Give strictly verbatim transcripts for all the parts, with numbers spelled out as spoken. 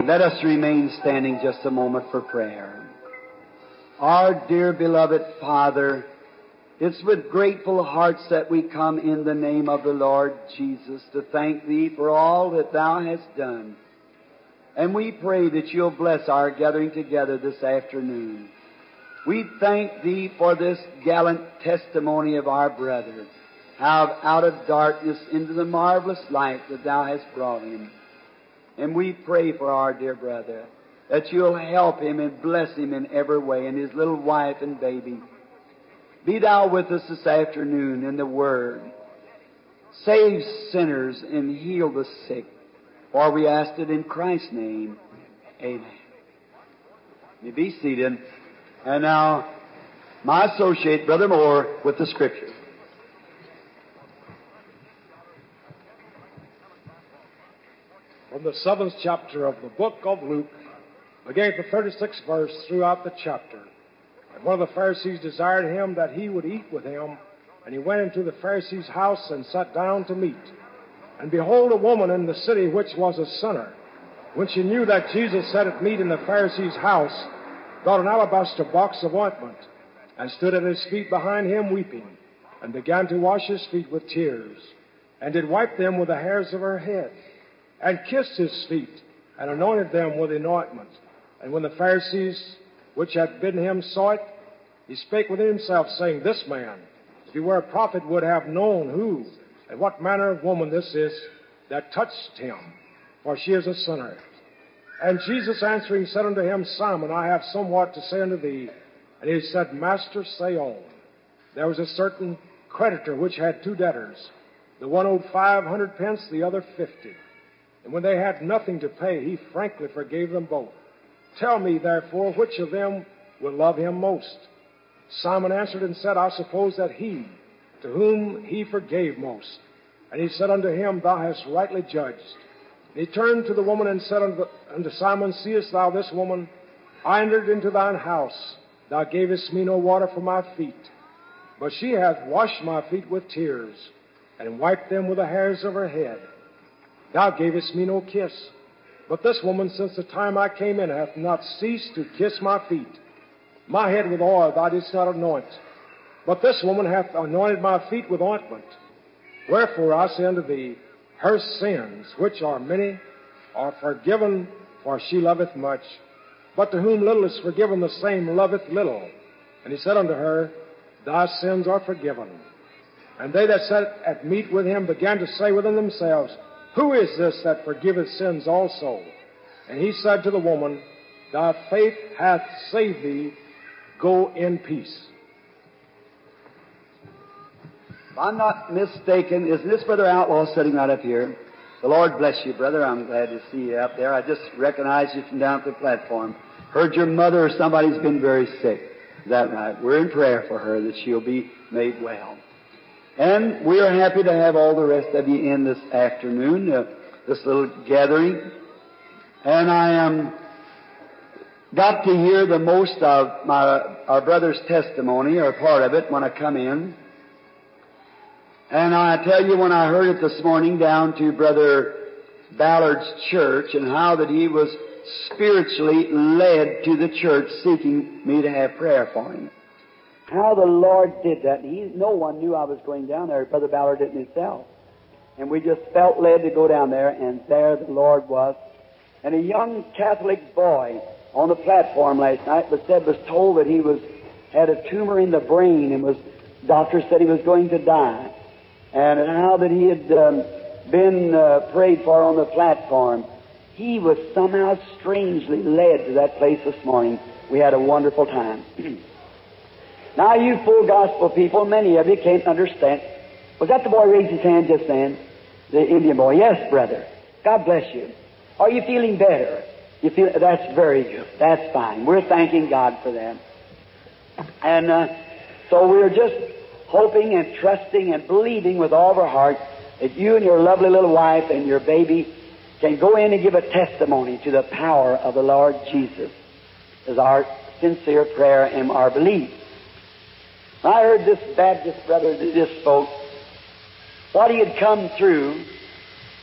Let us remain standing just a moment for prayer. Our dear beloved Father, it's with grateful hearts that we come in the name of the Lord Jesus to thank Thee for all that Thou hast done. And we pray that You'll bless our gathering together this afternoon. We thank Thee for this gallant testimony of our brother, how out of darkness into the marvelous light that Thou hast brought him. And we pray for our dear brother, that You'll help him and bless him in every way, and his little wife and baby. Be Thou with us this afternoon in the Word. Save sinners and heal the sick. For we ask it in Christ's name. Amen. You be seated. And now, my associate, Brother Moore, with the Scripture. From the seventh chapter of the book of Luke, beginning at the thirty-sixth verse throughout the chapter. And one of the Pharisees desired him that he would eat with him, and he went into the Pharisee's house and sat down to meat. And behold, a woman in the city which was a sinner, when she knew that Jesus sat at meat in the Pharisee's house, got an alabaster box of ointment, and stood at his feet behind him weeping, and began to wash his feet with tears, and did wipe them with the hairs of her head, and kissed his feet, and anointed them with the ointment. And when the Pharisees which had bidden him saw it, he spake within himself, saying, This man, if he were a prophet, would have known who and what manner of woman this is that touched him, for she is a sinner. And Jesus answering said unto him, Simon, I have somewhat to say unto thee. And he said, Master, say on. There was a certain creditor which had two debtors. The one owed five hundred pence, the other fifty. And when they had nothing to pay, he frankly forgave them both. Tell me, therefore, which of them will love him most? Simon answered and said, I suppose that he, to whom he forgave most. And he said unto him, Thou hast rightly judged. And he turned to the woman and said unto, unto Simon, Seest thou this woman? I entered into thine house. Thou gavest me no water for my feet, but she hath washed my feet with tears, and wiped them with the hairs of her head. Thou gavest me no kiss, but this woman, since the time I came in, hath not ceased to kiss my feet. My head with oil thou didst not anoint, but this woman hath anointed my feet with ointment. Wherefore I say unto thee, her sins, which are many, are forgiven, for she loveth much. But to whom little is forgiven, the same loveth little. And he said unto her, Thy sins are forgiven. And they that sat at meat with him began to say within themselves, Who is this that forgiveth sins also? And he said to the woman, Thy faith hath saved thee. Go in peace. If I'm not mistaken, is this Brother Outlaw sitting right up here? The Lord bless you, brother. I'm glad to see you up there. I just recognized you from down at the platform. Heard your mother or somebody's been very sick. Is that right? We're in prayer for her that she'll be made well. And we are happy to have all the rest of you in this afternoon, uh, this little gathering. And I um, got to hear the most of my our brother's testimony, or part of it, when I come in. And I tell you, when I heard it this morning down to Brother Ballard's church, and how that he was spiritually led to the church seeking me to have prayer for him. How the Lord did that. He, no one knew I was going down there. Brother Ballard did it himself. And we just felt led to go down there, and there the Lord was. And a young Catholic boy on the platform last night was said was told that he was had a tumor in the brain, and was doctor said he was going to die. And how that he had um, been uh, prayed for on the platform. He was somehow strangely led to that place this morning. We had a wonderful time. Now, you full gospel people, many of you can't understand. Was that the boy raised his hand just then? The Indian boy. Yes, brother. God bless you. Are you feeling better? You feel that's very good. That's fine. We're thanking God for that. And uh, so we're just hoping and trusting and believing with all of our heart that you and your lovely little wife and your baby can go in and give a testimony to the power of the Lord Jesus, is our sincere prayer and our belief. I heard this Baptist brother that just spoke, what he had come through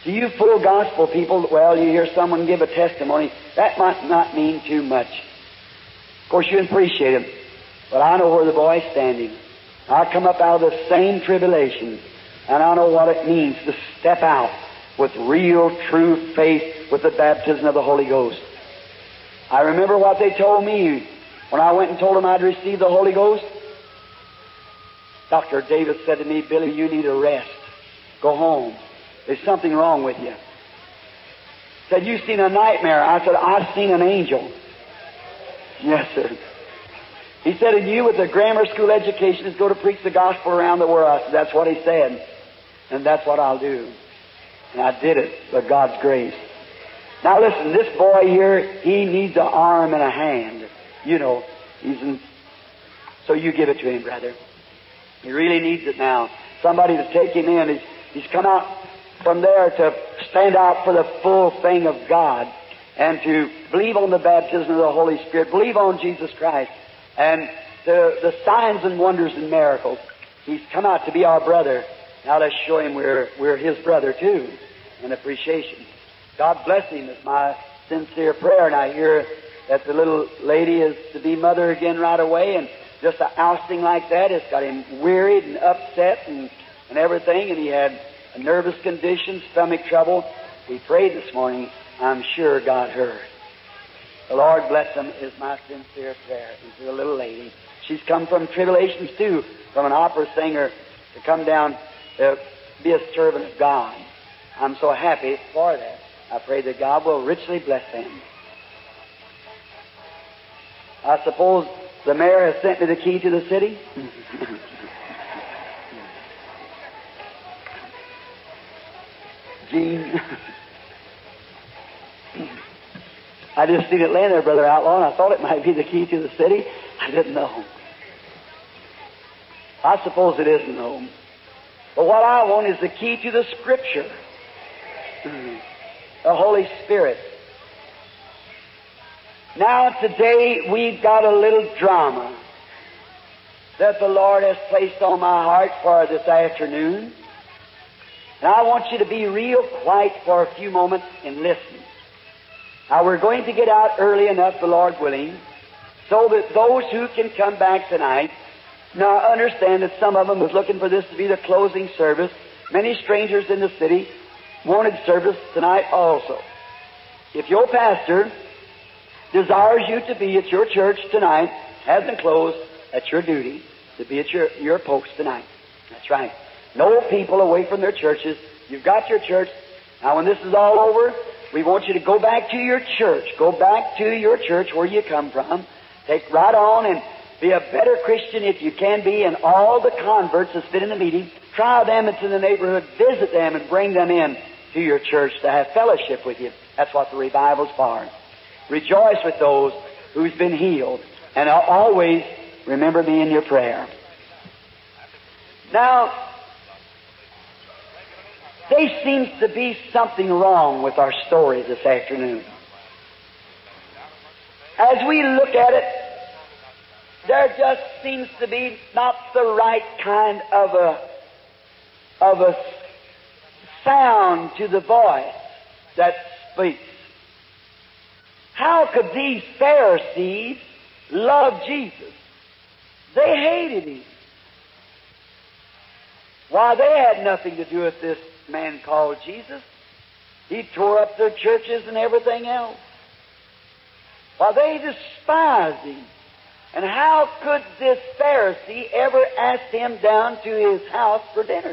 To you full gospel people, well, you hear someone give a testimony. That might not mean too much. Of course, you appreciate him. But I know where the boy's standing. I come up out of the same tribulation, and I know what it means to step out with real, true faith with the baptism of the Holy Ghost. I remember what they told me when I went and told them I'd received the Holy Ghost. Doctor Davis said to me, Billy, you need a rest. Go home. There's something wrong with you. Said, you've seen a nightmare. I said, I've seen an angel. Yes, sir. He said, and you with a grammar school education is go to preach the gospel around the world. I said, that's what he said. And that's what I'll do. And I did it by God's grace. Now listen, this boy here, he needs an arm and a hand. You know, he's in, so you give it to him, brother. He really needs it now. Somebody to take him in. He's, he's come out from there to stand out for the full thing of God and to believe on the baptism of the Holy Spirit, believe on Jesus Christ and the, the signs and wonders and miracles. He's come out to be our brother. Now let's show him we're, we're his brother too, in appreciation. God bless him is my sincere prayer. And I hear that the little lady is to be mother again right away, and just an ousting like that has got him wearied and upset and, and everything, and he had a nervous condition, stomach trouble. We prayed this morning. I'm sure God heard. The Lord bless him is my sincere prayer. And to the little lady, she's come from tribulations too, from an opera singer to come down to be a servant of God. I'm so happy for that. I pray that God will richly bless them. I suppose the mayor has sent me the key to the city. Gene. I just seen it laying there, Brother Outlaw, and I thought it might be the key to the city. I didn't know. I suppose it isn't, though. But what I want is the key to the Scripture. The Holy Spirit. Now today we've got a little drama that the Lord has placed on my heart for this afternoon. And I want you to be real quiet for a few moments and listen. Now we're going to get out early enough, the Lord willing, so that those who can come back tonight, now I understand that some of them was looking for this to be the closing service. Many strangers in the city wanted service tonight also. If your pastor desires you to be at your church tonight, hasn't closed, that's your duty to be at your, your post tonight. That's right. No people away from their churches. You've got your church. Now when this is all over, we want you to go back to your church. Go back to your church where you come from. Take right on and be a better Christian if you can be. And all the converts that's been in the meeting, try them that's in the neighborhood, visit them and bring them in to your church to have fellowship with you. That's what the revival's for. Rejoice with those who's been healed. And always remember me in your prayer. Now, there seems to be something wrong with our story this afternoon. As we look at it, there just seems to be not the right kind of a, of a sound to the voice that speaks. How could these Pharisees love Jesus? They hated Him. Why, they had nothing to do with this man called Jesus. He tore up their churches and everything else. Why, they despised Him. And how could this Pharisee ever ask Him down to his house for dinner?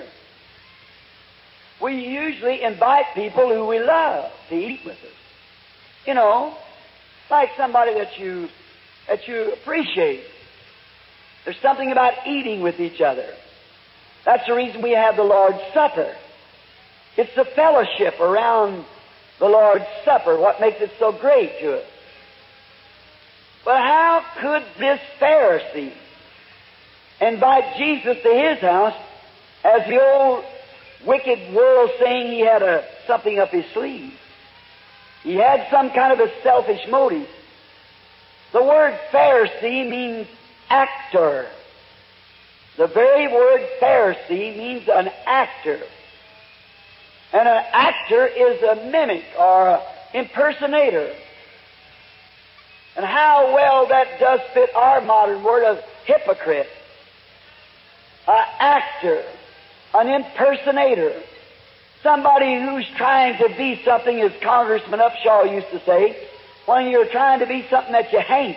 We usually invite people who we love to eat with us. You know, like somebody that you that you appreciate. There's something about eating with each other. That's the reason we have the Lord's Supper. It's the fellowship around the Lord's Supper what makes it so great to us. But how could this Pharisee invite Jesus to his house as the old wicked world saying he had a, something up his sleeve? He had some kind of a selfish motive. The word Pharisee means actor. The very word Pharisee means an actor. And an actor is a mimic or an impersonator. And how well that does fit our modern word of hypocrite. An actor, an impersonator, somebody who's trying to be something, as Congressman Upshaw used to say, when you're trying to be something that you ain't.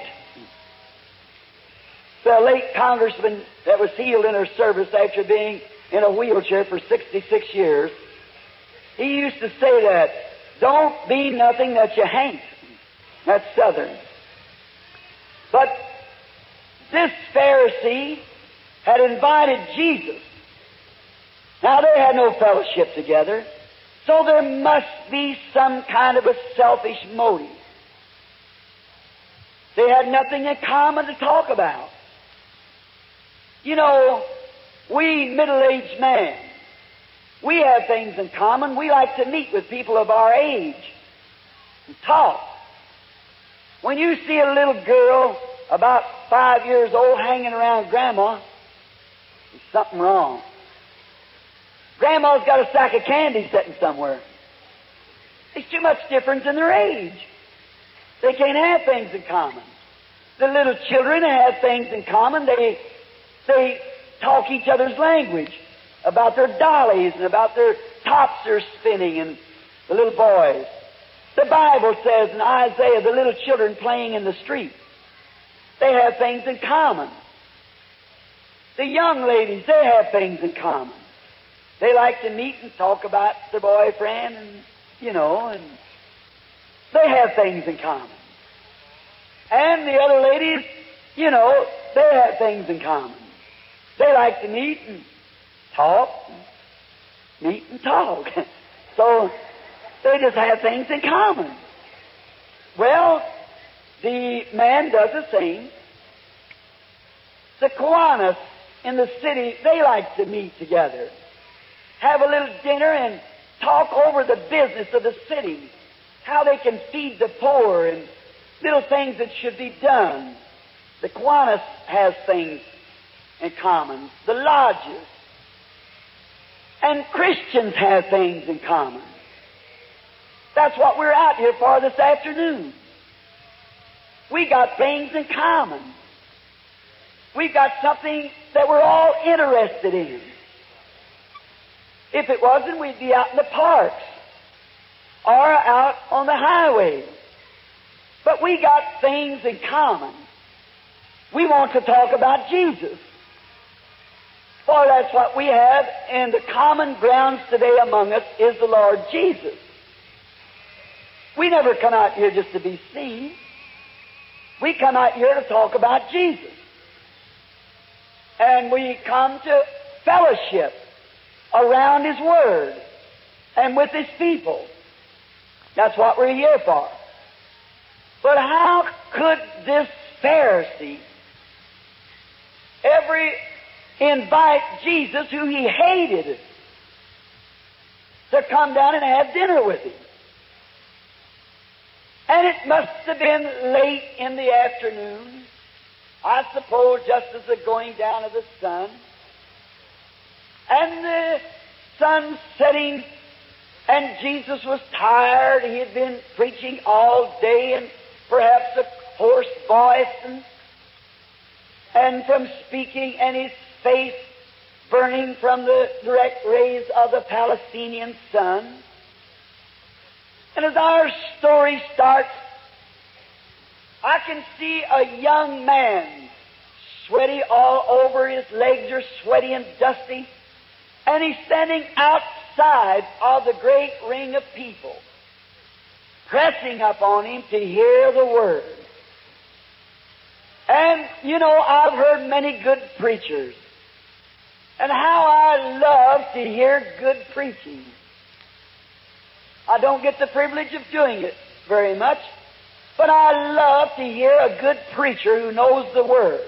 The late congressman that was healed in her service after being in a wheelchair for sixty-six years, he used to say that, don't be nothing that you ain't. That's Southern. But this Pharisee had invited Jesus. Now, they had no fellowship together, so there must be some kind of a selfish motive. They had nothing in common to talk about. You know, we middle-aged men, we have things in common. We like to meet with people of our age and talk. When you see a little girl about five years old hanging around Grandma, there's something wrong. Grandma's got a sack of candy sitting somewhere. There's too much difference in their age. They can't have things in common. The little children have things in common. They, they talk each other's language about their dollies and about their tops they're spinning, and the little boys. The Bible says in Isaiah, the little children playing in the street. They have things in common. The young ladies, they have things in common. They like to meet and talk about their boyfriend, and, you know, and they have things in common. And the other ladies, you know, they have things in common. They like to meet and talk, and meet and talk. So they just have things in common. Well, the man does the same. The Kiwanis in the city, they like to meet together, have a little dinner and talk over the business of the city, how they can feed the poor and little things that should be done. The Kiwanis has things in common. The lodges. And Christians have things in common. That's what we're out here for this afternoon. We got things in common. We've got something that we're all interested in. If it wasn't, we'd be out in the parks or out on the highway. But we got things in common. We want to talk about Jesus. For that's what we have, and the common grounds today among us is the Lord Jesus. We never come out here just to be seen. We come out here to talk about Jesus. And we come to fellowship around His Word and with His people. That's what we're here for. But how could this Pharisee ever invite Jesus, who he hated, to come down and have dinner with him? And it must have been late in the afternoon, I suppose just as the going down of the sun. And the sun setting, and Jesus was tired. He had been preaching all day, and perhaps a hoarse voice, and, and from speaking, and his face burning from the direct rays of the Palestinian sun. And as our story starts, I can see a young man, sweaty all over, his legs are sweaty and dusty, and he's standing outside of the great ring of people, pressing up on him to hear the Word. And, you know, I've heard many good preachers, and how I love to hear good preaching. I don't get the privilege of doing it very much, but I love to hear a good preacher who knows the Word.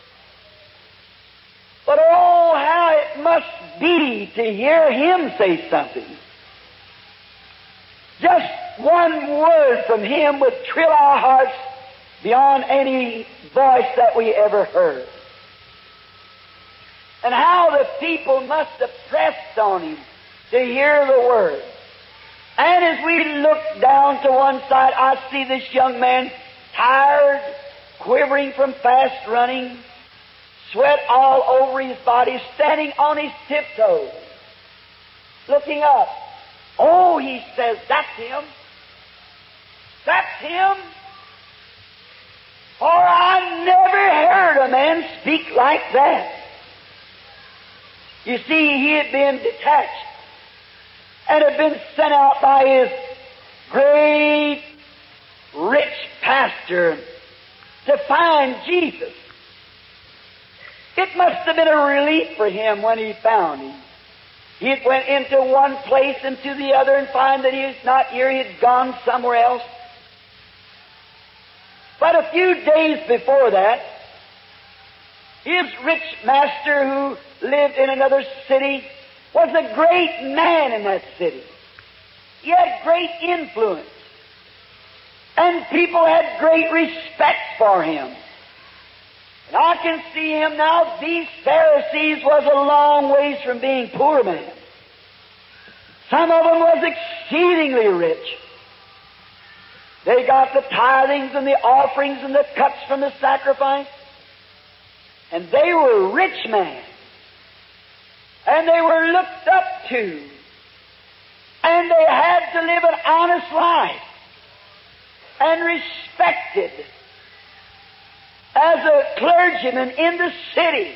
But oh, how it must be to hear him say something. Just one word from him would thrill our hearts beyond any voice that we ever heard. And how the people must have pressed on him to hear the Word. And as we look down to one side, I see this young man tired, quivering from fast running, sweat all over his body, standing on his tiptoes, looking up. Oh, he says, that's him. That's him. For I never heard a man speak like that. You see, he had been detached and had been sent out by his great, rich pastor to find Jesus. It must have been a relief for him when he found him. He had went into one place and to the other and find that he was not here. He had gone somewhere else. But a few days before that, his rich master who lived in another city was a great man in that city. He had great influence. And people had great respect for him. And I can see him now. These Pharisees was a long ways from being poor men. Some of them was exceedingly rich. They got the tithings and the offerings and the cuts from the sacrifice. And they were rich men. And they were looked up to. And they had to live an honest life. And respected as a clergyman in the city.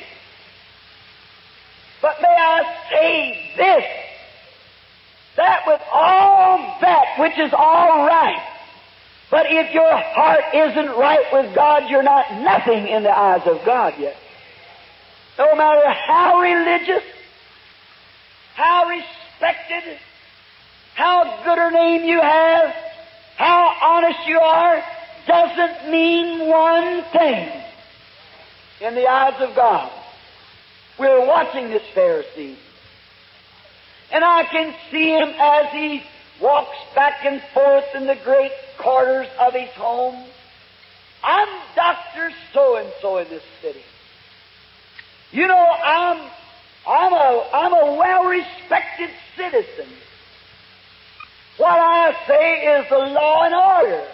But may I say this, that with all that, which is all right, but if your heart isn't right with God, you're not nothing in the eyes of God yet. No matter how religious, how respected, how good a name you have, how honest you are, doesn't mean one thing in the eyes of God. We're watching this Pharisee. And I can see him as he walks back and forth in the great quarters of his home. I'm Doctor So-and-so in this city. You know, I'm, I'm a, I'm a well-respected citizen. What I say is the law and order.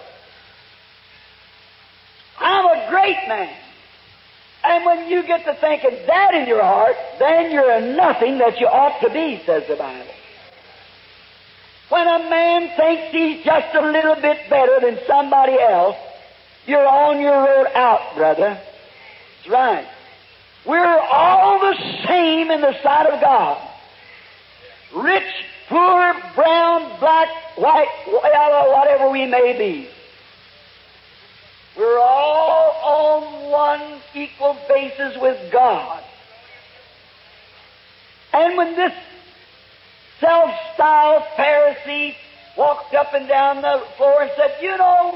I'm a great man. And when you get to thinking that in your heart, then you're a nothing that you ought to be, says the Bible. When a man thinks he's just a little bit better than somebody else, you're on your road out, brother. That's right. We're all the same in the sight of God. Rich, poor, brown, black, white, yellow, whatever we may be. We're all on one equal basis with God. And when this self-styled Pharisee walked up and down the floor and said, you know,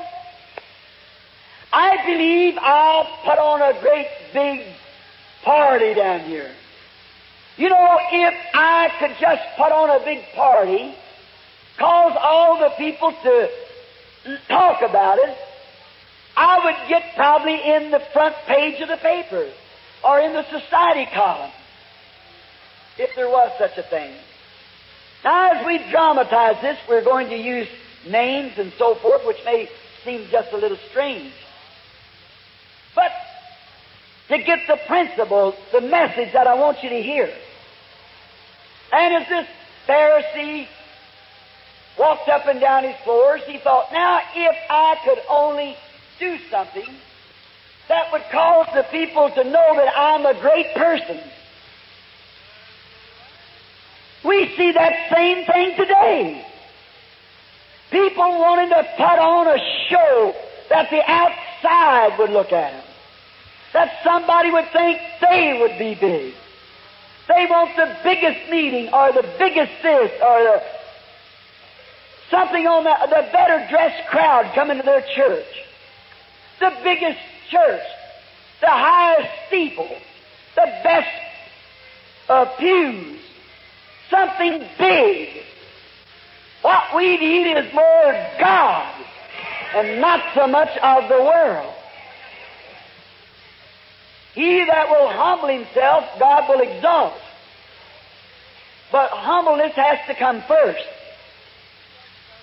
I believe I'll put on a great big party down here. You know, if I could just put on a big party, cause all the people to talk about it, I would get probably in the front page of the paper or in the society column, if there was such a thing. Now, as we dramatize this, we're going to use names and so forth, which may seem just a little strange. But to get the principle, the message that I want you to hear. And as this Pharisee walked up and down his floors, he thought, now if I could only do something that would cause the people to know that I'm a great person. We see that same thing today. People wanting to put on a show that the outside would look at them. That somebody would think they would be big. They want the biggest meeting or the biggest this or the something on the, the better dressed crowd coming to their church. The biggest church, the highest steeple, the best uh, pews, something big. What we need is more God and not so much of the world. He that will humble himself, God will exalt. But humbleness has to come first.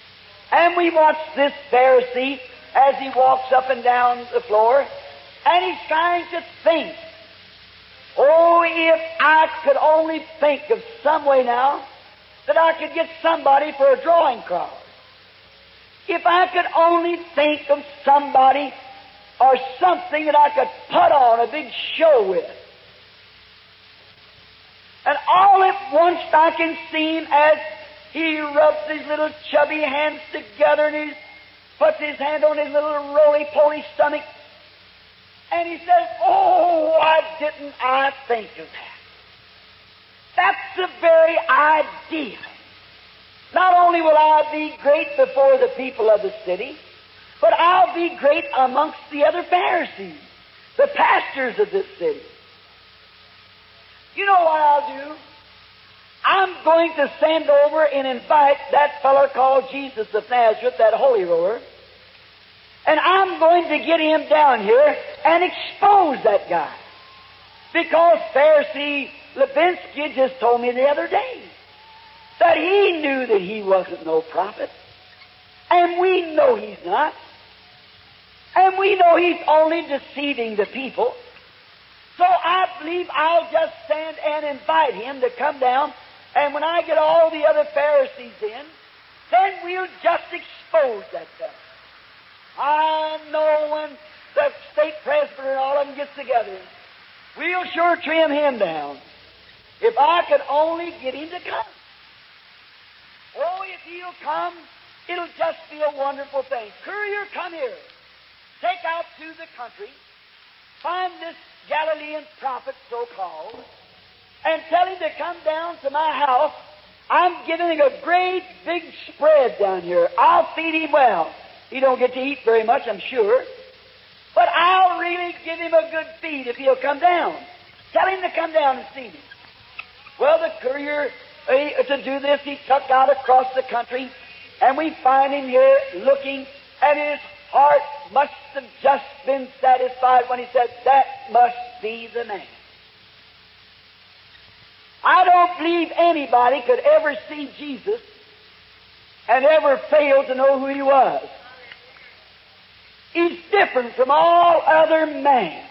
And we watch this Pharisee as he walks up and down the floor, and he's trying to think, oh, if I could only think of some way now that I could get somebody for a drawing card. If I could only think of somebody or something that I could put on a big show with. And all at once I can see him as he rubs his little chubby hands together and he puts his hand on his little roly-poly stomach. And he says, oh, why didn't I think of that? That's the very idea. Not only will I be great before the people of the city, but I'll be great amongst the other Pharisees, the pastors of this city. You know what I'll do? I'm going to send over and invite that fellow called Jesus of Nazareth, that holy roller, and I'm going to get him down here and expose that guy. Because Pharisee Levinsky just told me the other day that he knew that he wasn't no prophet. And we know he's not. And we know he's only deceiving the people. So I believe I'll just stand and invite him to come down, and when I get all the other Pharisees in, then we'll just expose that fellow. I know when the state presbyter and all of them gets together, we'll sure trim him down. If I could only get him to come. Oh, if he'll come, it'll just be a wonderful thing. Courier, come here. Take out to the country, find this Galilean prophet, so-called, and tell him to come down to my house. I'm giving him a great big spread down here. I'll feed him well. He don't get to eat very much, I'm sure. But I'll really give him a good feed if he'll come down. Tell him to come down and see me. Well, the courier, uh, to do this, he took out across the country, and we find him here looking, and his heart must have just been satisfied when he said, that must be the man. I don't believe anybody could ever see Jesus and ever fail to know who he was. He's different from all other men.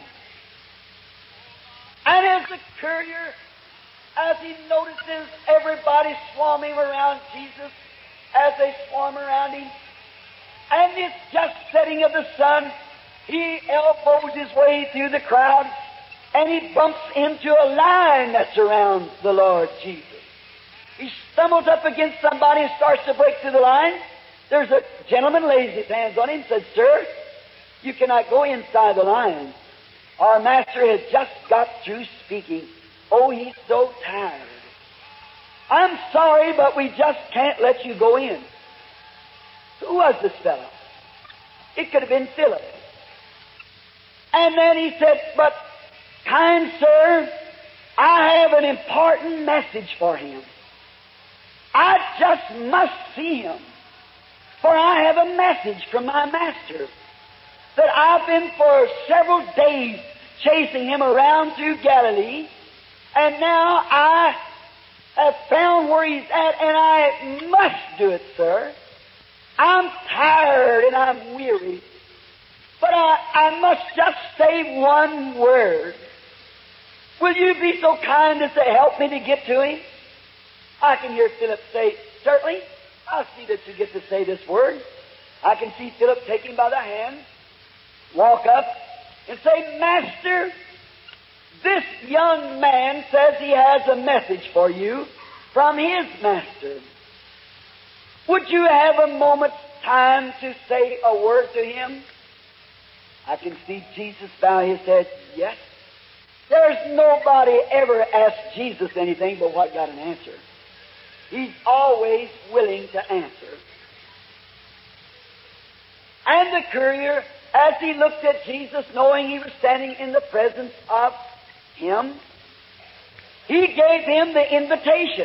And as the courier, as he notices everybody swarming around Jesus, as they swarm around him, and it's just setting of the sun, he elbows his way through the crowd, and he bumps into a line that surrounds the Lord Jesus. He stumbles up against somebody and starts to break through the line. There's a gentleman lays his hands on him and says, sir, you cannot go inside the line. Our master has just got through speaking. Oh, he's so tired. I'm sorry, but we just can't let you go in. Who was this fellow? It could have been Philip. And then he said, but, kind sir, I have an important message for him. I just must see him. For I have a message from my master that I've been for several days chasing him around through Galilee, and now I have found where he's at, and I must do it, sir. I'm tired and I'm weary, but I, I must just say one word. Will you be so kind as to help me to get to him? I can hear Philip say, certainly, I'll see that you get to say this word. I can see Philip take him by the hand, walk up, and say, Master, this young man says he has a message for you from his master. Would you have a moment's time to say a word to him? I can see Jesus bow his head, yes. There's nobody ever asked Jesus anything but what got an answer. He's always willing to answer. And the courier, as he looked at Jesus, knowing he was standing in the presence of him, he gave him the invitation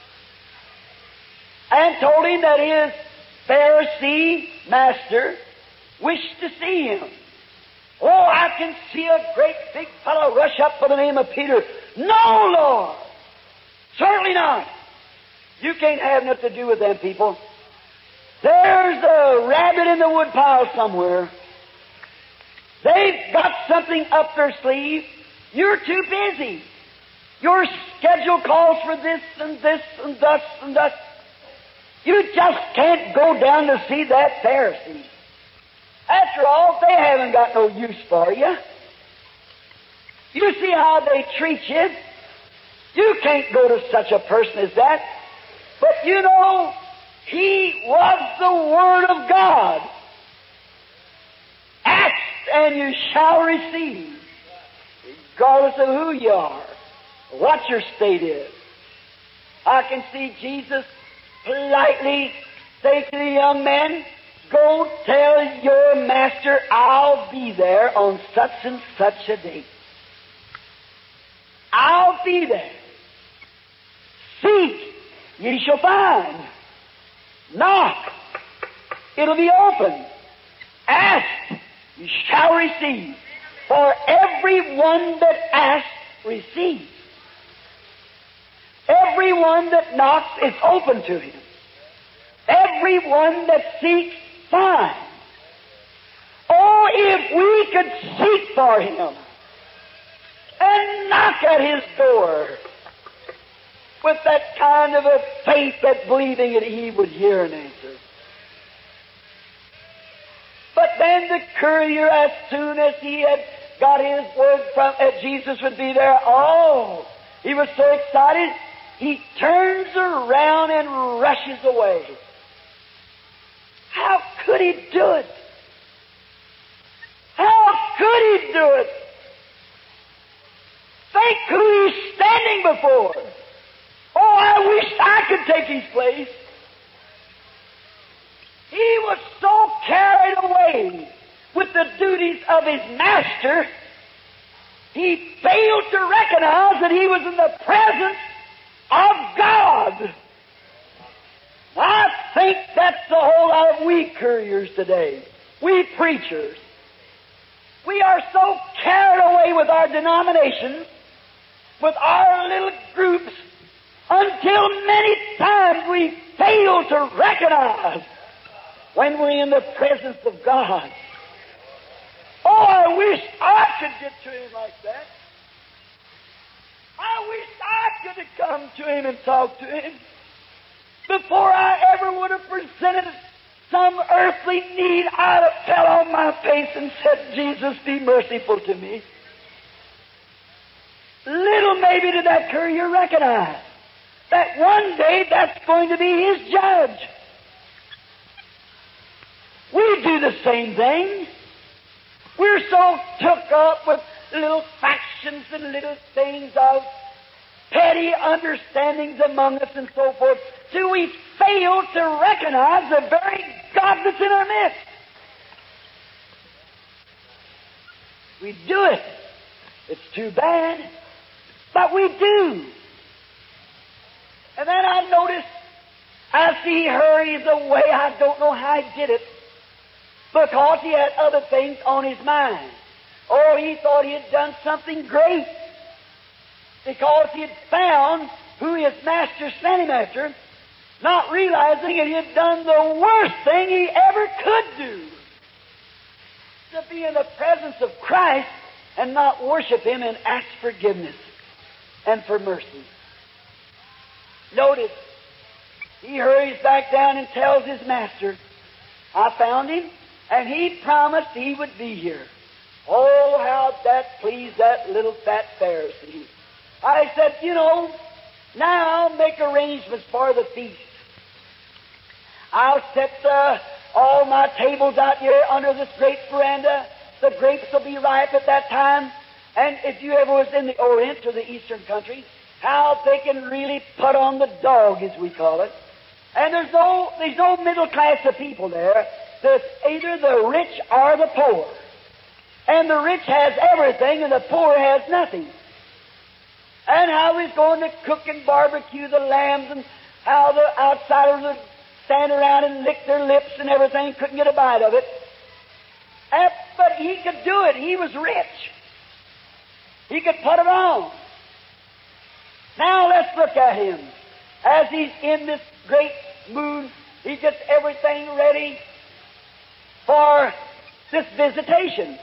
and told him that his Pharisee master wished to see him. Oh, I can see a great big fellow rush up by the name of Peter. No, Lord! Certainly not. You can't have nothing to do with them people. There's a rabbit in the woodpile somewhere. They've got something up their sleeve. You're too busy. Your schedule calls for this and this and thus and thus. You just can't go down to see that Pharisee. After all, they haven't got no use for you. You see how they treat you. You can't go to such a person as that. But you know, he was the Word of God. Ask and you shall receive, regardless of who you are, what your state is. I can see Jesus politely say to the young man, go tell your master I'll be there on such and such a date. I'll be there. Seek, ye shall find. Knock, it'll be open. Ask, you shall receive. For everyone that asks, receives. Everyone that knocks, it's open to him. Everyone that seeks, finds. Oh, if we could seek for him and knock at his door with that kind of a faith that believing that he would hear and answer. But then the courier, as soon as he had got his word from that Jesus would be there, oh, he was so excited, he turns around and rushes away. How could he do it? How could he do it? Think who he's standing before. Oh, I wish I could take his place. He was so carried away with the duties of his master, he failed to recognize that he was in the presence of God. I think that's the whole lot of we couriers today, we preachers. We are so carried away with our denominations, with our little groups, until many times we fail to recognize when we're in the presence of God. Oh, I wish I could get to him like that. I wish I could have come to him and talked to him before I ever would have presented some earthly need. I'd have fell on my face and said, Jesus, be merciful to me. Little maybe did that courier recognize that one day that's going to be his judge. We do the same thing. We're so took up with little factions and little things of petty understandings among us and so forth, till we fail to recognize the very God that's in our midst. We do it. It's too bad, but we do. And then I notice, as he hurries away, I don't know how he did it, because he had other things on his mind. Oh, he thought he had done something great, because he had found who his master sent him after, not realizing that he had done the worst thing he ever could do, to be in the presence of Christ and not worship him and ask forgiveness and for mercy. Notice, he hurries back down and tells his master, I found him, and he promised he would be here. Oh, how that pleased that little fat Pharisee. I said, you know, now I'll make arrangements for the feast. I'll set uh, all my tables out here under this great veranda. The grapes will be ripe at that time. And if you ever was in the Orient or the Eastern country, how they can really put on the dog, as we call it. And there's no, there's no middle class of people there. There's either the rich or the poor. And the rich has everything and the poor has nothing. And how he's going to cook and barbecue the lambs, and how the outsiders would stand around and lick their lips and everything, couldn't get a bite of it. And, but he could do it. He was rich. He could put it on. Now let's look at him as he's in this great mood he gets everything ready for this visitation.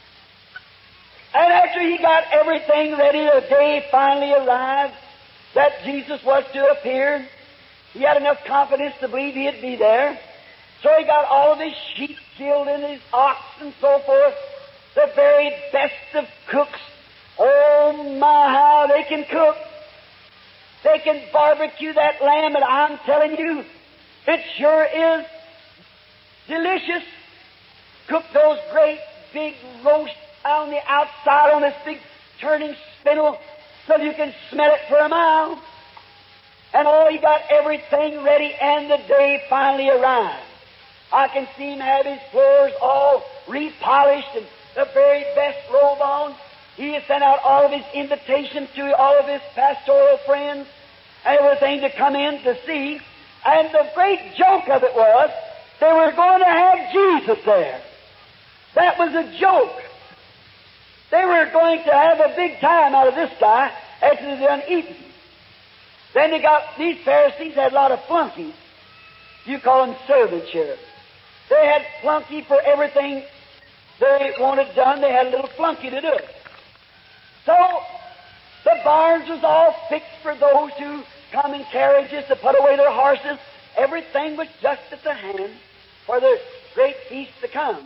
And after he got everything ready, the day finally arrived that Jesus was to appear. He had enough confidence to believe he'd be there. So he got all of his sheep killed and his ox and so forth. The very best of cooks. Oh my, how they can cook. They can barbecue that lamb, and I'm telling you, it sure is delicious. Cook those great big roasts on the outside on this big turning spindle so you can smell it for a mile. And oh, he got everything ready, and the day finally arrived. I can see him have his floors all repolished and the very best robe on. He has sent out all of his invitations to all of his pastoral friends and everything to come in to see. And the great joke of it was they were going to have Jesus there. That was a joke. They were going to have a big time out of this guy after they'd done eating. Then they got, these Pharisees had a lot of flunkies. You call them servants here. They had flunky for everything they wanted done. They had a little flunky to do it. So, the barns was all fixed for those who come in carriages to put away their horses. Everything was just at the hand for the great feast to come.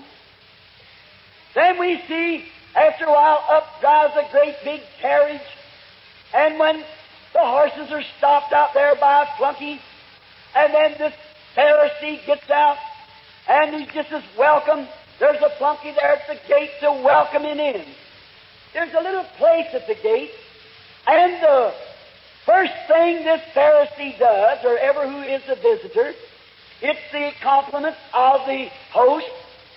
Then we see, after a while, up drives a great big carriage, and when the horses are stopped out there by a flunky, and then this Pharisee gets out, and he's just as welcome. There's a flunky there at the gate to welcome him in. There's a little place at the gate, and the first thing this Pharisee does, or ever who is a visitor, it's the compliment of the host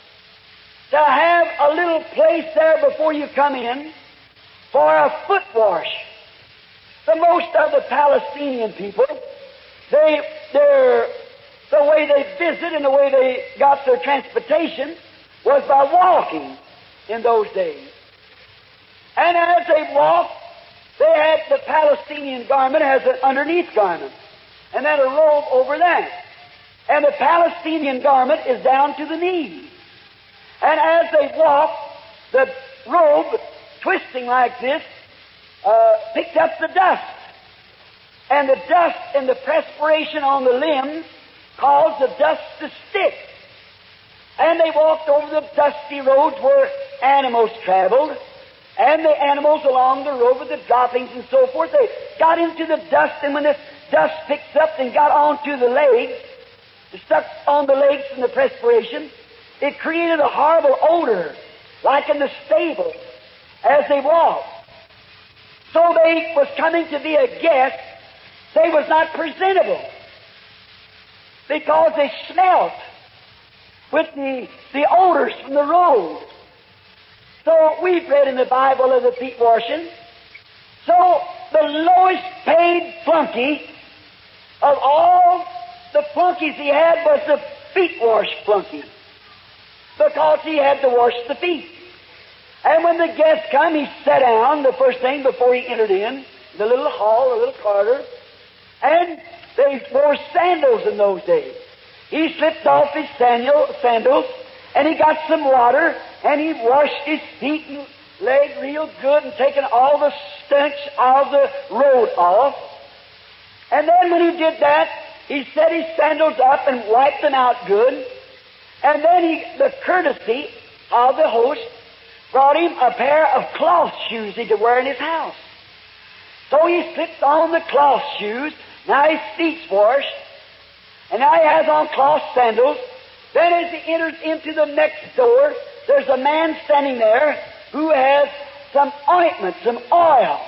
to have a little place there before you come in for a foot wash. The most of the Palestinian people, they, they're, the way they visit and the way they got their transportation was by walking in those days. And as they walked, they had the Palestinian garment as an underneath garment, and then a robe over that. And the Palestinian garment is down to the knees. And as they walked, the robe, twisting like this, uh, picked up the dust. And the dust and the perspiration on the limbs caused the dust to stick. And they walked over the dusty roads where animals traveled, and the animals along the road with the droppings and so forth, they got into the dust, and when this dust picked up and got onto the legs, it stuck on the legs from the perspiration, it created a horrible odor, like in the stable, as they walked. So they was coming to be a guest, they was not presentable, because they smelt with the, the odors from the road. So we've read in the Bible of the feet washing. So the lowest paid flunky of all the flunkies he had was the feet wash flunky, because he had to wash the feet. And when the guests come, he sat down the first thing before he entered in, the little hall, the little corridor, and they wore sandals in those days. He slipped off his sandal, sandals, and he got some water, and he washed his feet and leg real good and taken all the stench of the road off. And then when he did that, he set his sandals up and wiped them out good. And then he, the courtesy of the host brought him a pair of cloth shoes he could wear in his house. So he slipped on the cloth shoes. Now his feet's washed, and now he has on cloth sandals. Then as he enters into the next door, there's a man standing there who has some ointment, some oil.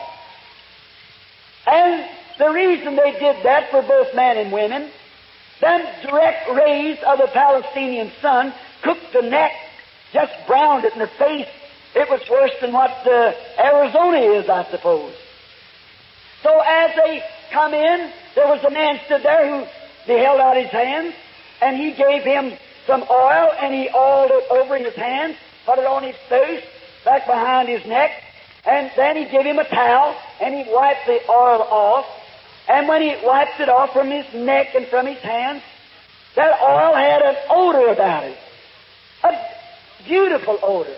And the reason they did that for both men and women, them direct rays of the Palestinian sun cooked the neck, just browned it in the face. It was worse than what uh, Arizona is, I suppose. So as they come in, there was a man stood there who they held out his hands, and he gave him some oil, and he oiled it over his hands, put it on his face, back behind his neck, and then he gave him a towel, and he wiped the oil off. And when he wiped it off from his neck and from his hands, That oil had an odor about it. A beautiful odor.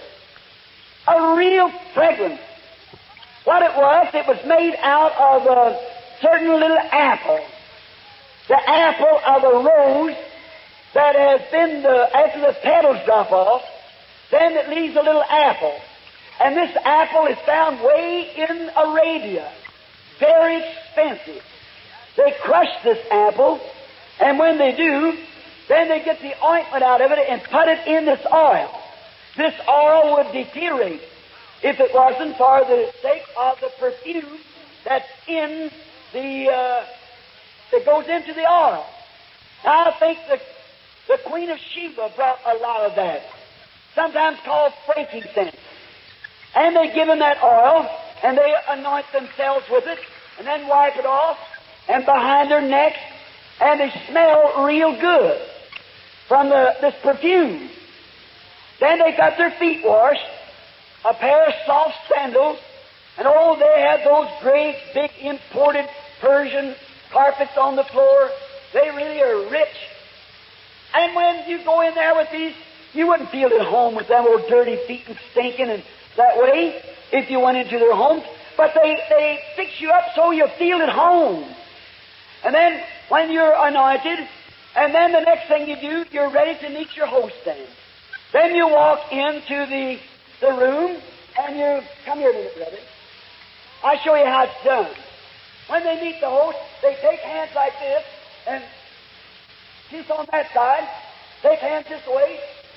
A real fragrance. What it was, it was made out of a certain little apple. The apple of a rose that has been, the, after the petals drop off, then it leaves a little apple. And this apple is found way in Arabia. Very expensive. They crush this apple, and when they do, then they get the ointment out of it and put it in this oil. This oil would deteriorate if it wasn't for the sake of the perfume that's in the, uh, that goes into the oil. Now, I think the, the Queen of Sheba brought a lot of that, sometimes called frankincense. And they give them that oil, and they anoint themselves with it, and then wipe it off, and behind their necks, and they smell real good from the, this perfume. Then they got their feet washed, a pair of soft sandals, and oh, they had those great, big, imported Persian carpets on the floor. They really are rich. And when you go in there with these, you wouldn't feel at home with them old dirty feet and stinking and that way if you went into their homes. But they, they fix you up so you feel at home. And then when you're anointed, and then the next thing you do, you're ready to meet your host then. Then you walk into the, the room, and you, come here a minute, brother. I'll show you how it's done. When they meet the host, they take hands like this, and kiss on that side, take hands this way,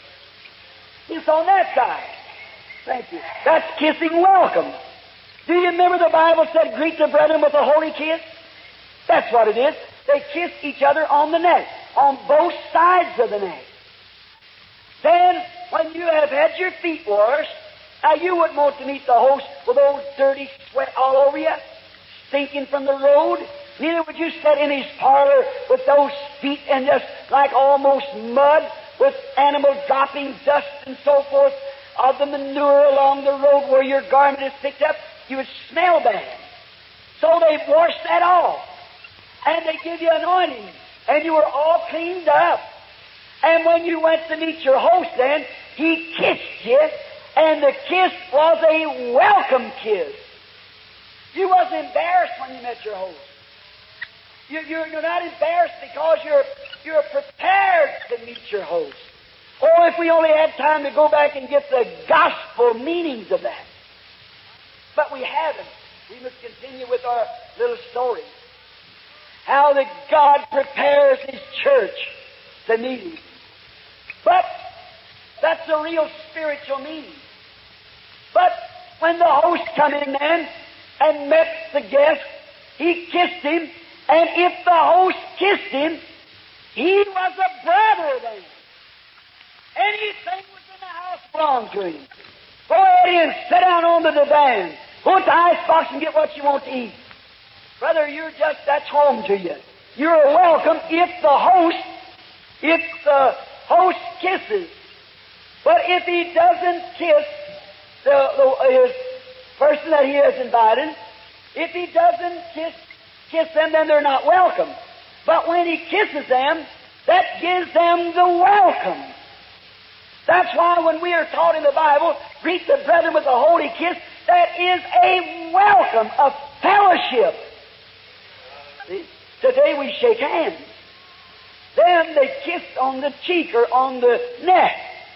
kiss on that side. Thank you. That's kissing welcome. Do you remember the Bible said, greet the brethren with a holy kiss? That's what it is. They kiss each other on the neck, on both sides of the neck. Then, when you have had your feet washed, now you wouldn't want to meet the host with old dirty sweat all over you, stinking from the road. Neither would you sit in his parlor with those feet and just like almost mud, with animal dropping dust and so forth of the manure along the road where your garment is picked up. You would smell bad. So they washed that off. And they give you anointing. And you were all cleaned up. And when you went to meet your host then, he kissed you. And the kiss was a welcome kiss. You wasn't embarrassed when you met your host. You, you're, you're not embarrassed because you're, you're prepared to meet your host. Oh, if we only had time to go back and get the gospel meanings of that. But we haven't. We must continue with our little story. How that God prepares His church to meet Him. But that's a real spiritual meaning. But when the host come in then and met the guest, he kissed him, and if the host kissed him, he was a brother then. Anything was in the house belonged to him. Go ahead and sit down on the divan. Go to the icebox and get what you want to eat. Brother, you're just, that's home to you. You're welcome if the host, if the host kisses. But if he doesn't kiss the, the his person that he has invited, if he doesn't kiss kiss them, then they're not welcome. But when he kisses them, that gives them the welcome. That's why when we are taught in the Bible, greet the brethren with a holy kiss, that is a welcome, a fellowship. See? Today we shake hands. Then they kiss on the cheek or on the neck.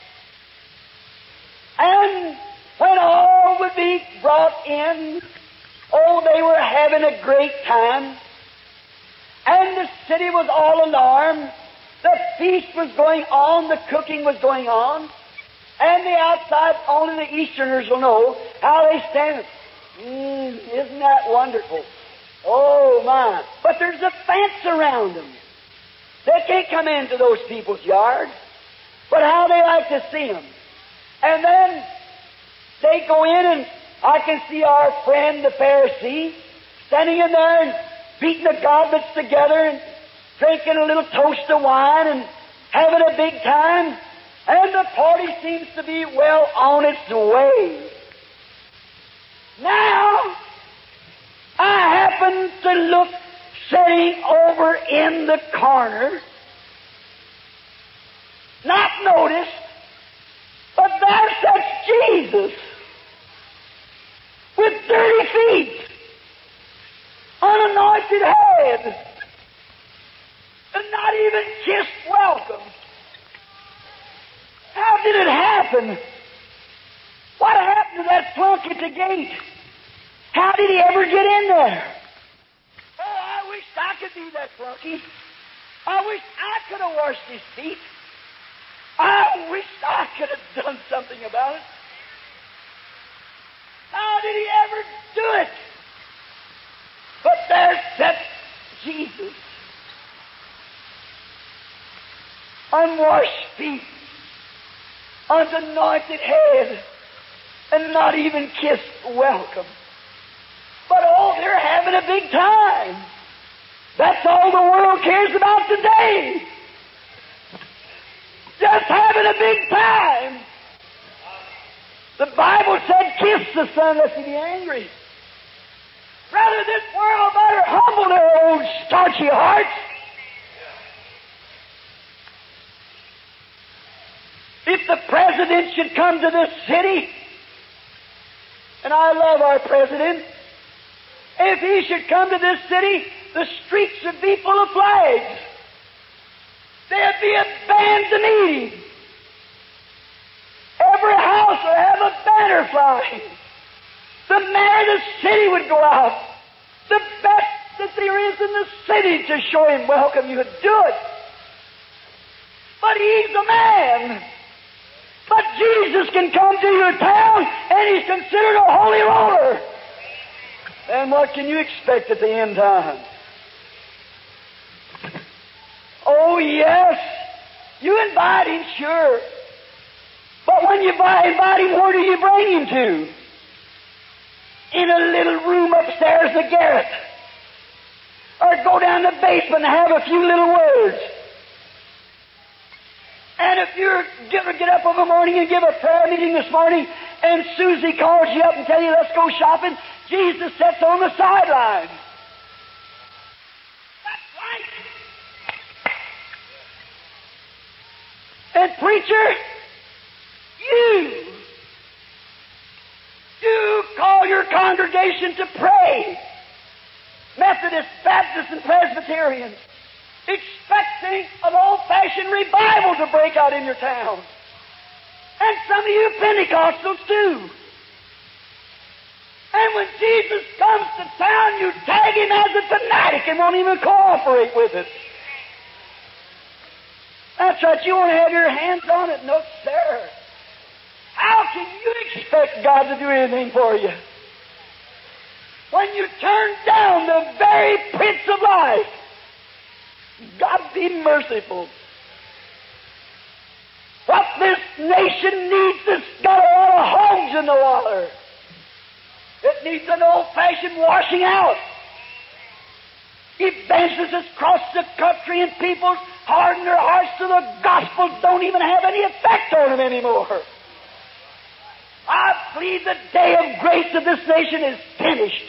And when all would be brought in, oh, they were having a great time. And the city was all alarmed. The feast was going on, the cooking was going on, and the outside, only the Easterners will know how they stand. Mmm, isn't that wonderful? Oh, my. But there's a fence around them. They can't come into those people's yards, but how they like to see them. And then they go in, and I can see our friend, the Pharisee, standing in there and beating the goblets together and drinking a little toast of wine and having a big time, and the party seems to be well on its way. Now, I happen to look sitting over in the corner not noticed, but there sits Jesus with dirty feet, unanointed head, and not even kissed welcome. How did it happen? What happened to that plunk at the gate? How did he ever get in there? Oh, I wish I could be that flunky. I wish I could have washed his feet. I wish I could have done something about it. How did he ever do it? But there sat Jesus, unwashed feet, unanointed head, and not even kissed welcome. But oh, they're having a big time. That's all the world cares about today. Just having a big time. The Bible said, kiss the Son lest he be angry. Brother, this world better humble their own starchy hearts. If the President should come to this city, and I love our President, if he should come to this city, the streets would be full of flags. There'd be a band to meet him. Every house would have a banner flying. The mayor of the city would go out. The best that there is in the city to show him welcome, you would do it. But he's a man. But Jesus can come to your town, and he's considered a holy roller. And what can you expect at the end time? Oh, yes, you invite him, sure. But when you invite him, where do you bring him to? In a little room upstairs in the garret. Or go down the basement and have a few little words. And if you're going to get up in the morning and give a prayer meeting this morning, and Susie calls you up and tells you, let's go shopping, Jesus sits on the sideline. That's right. And preacher, you, you call your congregation to pray. Methodists, Baptists, and Presbyterians, expecting an old-fashioned revival to break out in your town. And some of you Pentecostals too. And when Jesus comes to town, you tag him as a fanatic and won't even cooperate with it. That's right, you want to have your hands on it? No, sir. How can you expect God to do anything for you when you turn down the very Prince of Life? God be merciful. What this nation needs has got a lot of hogs in the water. It needs an old-fashioned washing out. Evangelists across the country and people harden their hearts to the gospel don't even have any effect on them anymore. I believe the day of grace of this nation is finished.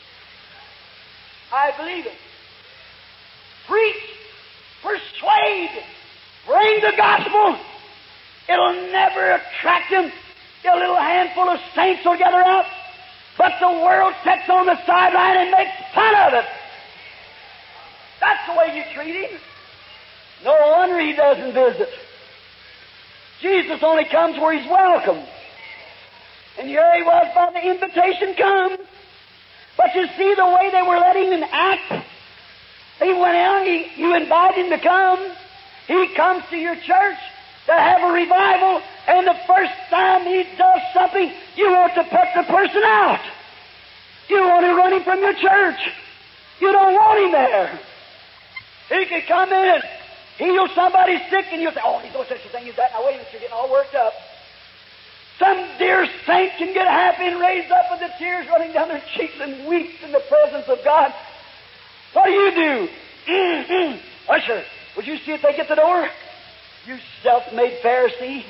I believe it. Preach, persuade, bring the gospel. It'll never attract them. A little handful of saints will gather out, but the world sits on the sideline and makes fun of it. That's the way you treat him. No wonder he doesn't visit. Jesus only comes where he's welcome. And here he was by the invitation come. But you see the way they were letting him act. He went out, he, you invite him to come. He comes to your church to have a revival, and the first time he does something, you want to put the person out. You want to run him from your church. You don't want him there. He could come in and heal somebody sick, and you'll say, oh, he's no such a thing as that. Now, wait a minute, you're getting all worked up. Some dear saint can get happy and raised up with the tears running down their cheeks and weeps in the presence of God. What do you do? Mm-hmm. Usher, would you see if they get the door? You self-made Pharisee.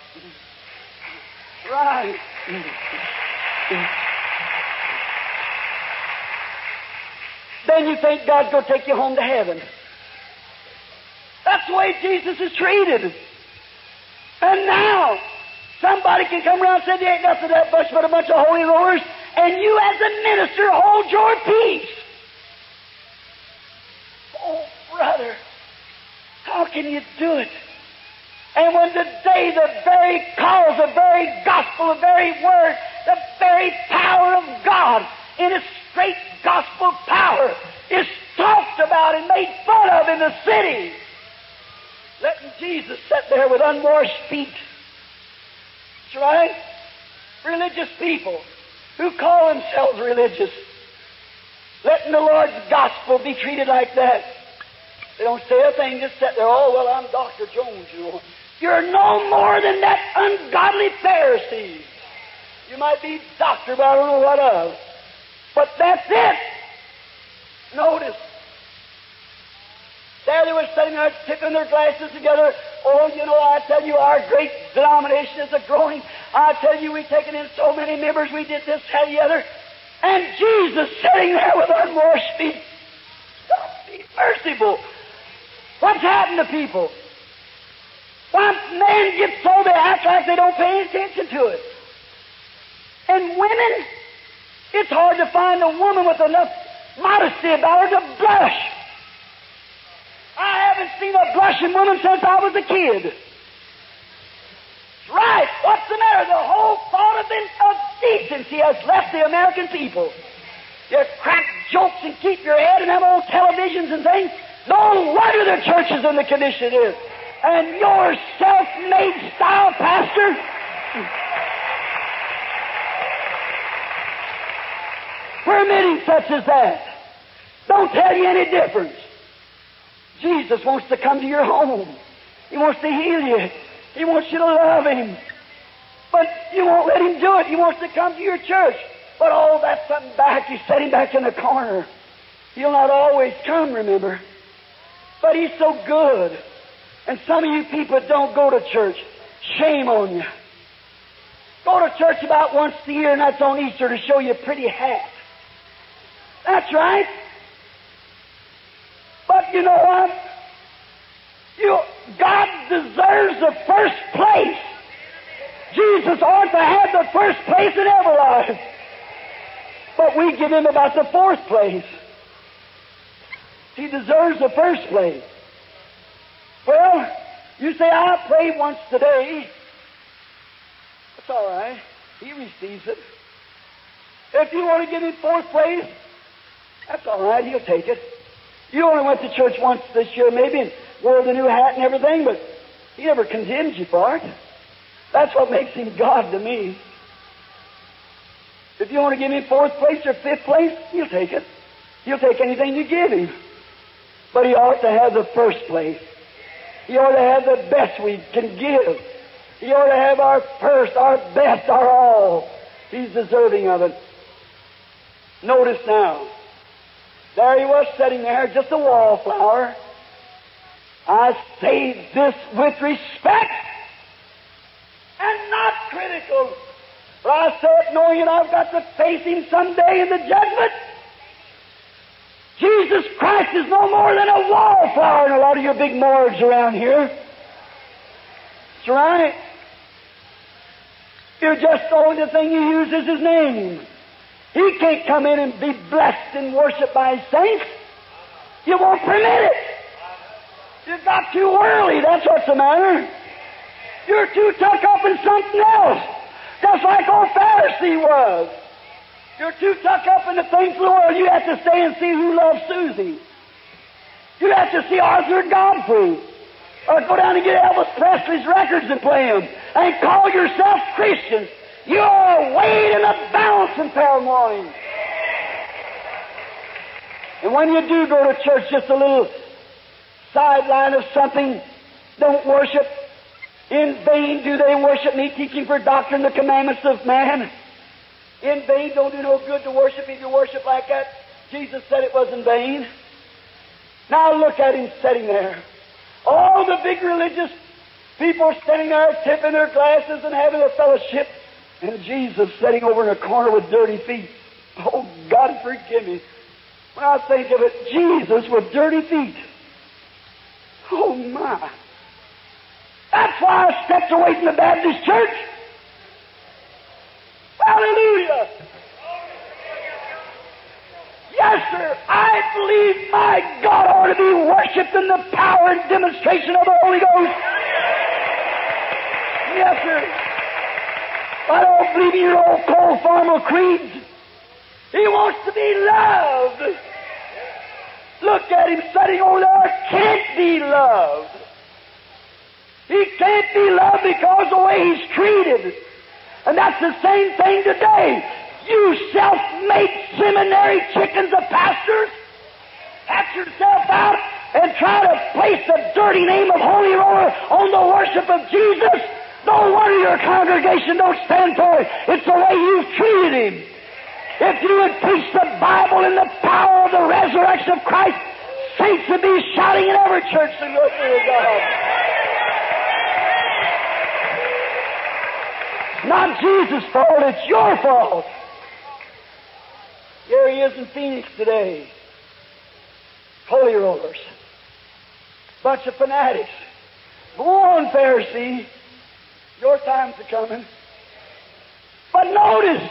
Right. Then you think God's going to take you home to heaven. That's the way Jesus is treated. And now, somebody can come around and say, there ain't nothing to that bunch but a bunch of holy rollers, and you as a minister hold your peace. Oh, brother, how can you do it? And when today the very cause, the very gospel, the very word, the very power of God in its straight gospel power is talked about and made fun of in the city, letting Jesus sit there with unwashed feet. That's right. Religious people who call themselves religious, letting the Lord's gospel be treated like that. They don't say a thing, just sit there, oh, well, I'm Doctor Jones, you know. You're no more than that ungodly Pharisee. You might be doctor, but I don't know what of. But that's it. Notice. There they were sitting there tipping their glasses together. Oh, you know, I tell you, our great denomination is a growing. I tell you, we've taken in so many members. We did this, that, the other. And Jesus sitting there with unwashed feet. God be merciful. What's happened to people? Why, men get so they act like they don't pay attention to it. And women, it's hard to find a woman with enough modesty about her to blush. I haven't seen a blushing woman since I was a kid. Right. What's the matter? The whole thought of, it, of decency has left the American people. You crack jokes and keep your head and have old televisions and things. No wonder the church is in the condition it is. And your self-made style pastor, permitting such as that, don't tell you any difference. Jesus wants to come to your home. He wants to heal you. He wants you to love Him. But you won't let Him do it. He wants to come to your church. But oh, that's something back. You set Him back in the corner. He'll not always come, remember. But He's so good. And some of you people don't go to church. Shame on you. Go to church about once a year, and that's on Easter to show you a pretty hat. That's right. But you know what? You, God deserves the first place. Jesus ought to have the first place in every life. But we give Him about the fourth place. He deserves the first place. Well, you say, I prayed once today. That's all right. He receives it. If you want to give Him fourth place, that's all right. He'll take it. You only went to church once this year, maybe, and wore the new hat and everything, but He never condemns you for it. That's what makes Him God to me. If you want to give Him fourth place or fifth place, He'll take it. He'll take anything you give Him. But He ought to have the first place. He ought to have the best we can give. He ought to have our first, our best, our all. He's deserving of it. Notice now, there He was sitting there, just a wallflower. I say this with respect and not critical. But I say it knowing that I've got to face Him someday in the judgment. Jesus Christ is no more than a wallflower in a lot of your big morgues around here. That's right. You're just the only thing you use is His name. He can't come in and be blessed and worshipped by His saints. You won't permit it. You've got too early, that's what's the matter. You're too tucked up in something else, just like old Pharisee was. You're too tucked up in the things of the world. You have to stay and see Who Loves Susie. You have to see Arthur Godfrey. Or go down and get Elvis Presley's records and play them. And call yourself Christians. You're weighed in the balance until morning. And when you do go to church, just a little sideline of something, don't worship. In vain do they worship me, teaching for doctrine the commandments of man. In vain don't do no good to worship if you worship like that. Jesus said it was in vain. Now look at Him sitting there. All the big religious people standing there tipping their glasses and having a fellowship. And Jesus sitting over in a corner with dirty feet. Oh, God forgive me. When I think of it, Jesus with dirty feet. Oh, my. That's why I stepped away from the Baptist church. Hallelujah! Yes, sir. I believe my God ought to be worshipped in the power and demonstration of the Holy Ghost. Yes, sir. I don't believe in your old cold formal creeds. He wants to be loved. Look at him sitting over there. Can't be loved. He can't be loved because of the way he's treated. And that's the same thing today. You self-made seminary chickens of pastors, hatch yourself out and try to place the dirty name of Holy Roller on the worship of Jesus. No wonder your congregation don't stand for it. It's the way you've treated him. If you would preach the Bible in the power of the resurrection of Christ, saints would be shouting in every church to your fear of God. Not Jesus' fault, it's your fault. Here he is in Phoenix today. Holy Rollers. Bunch of fanatics. Go on, Pharisee. Your time's a coming. But notice,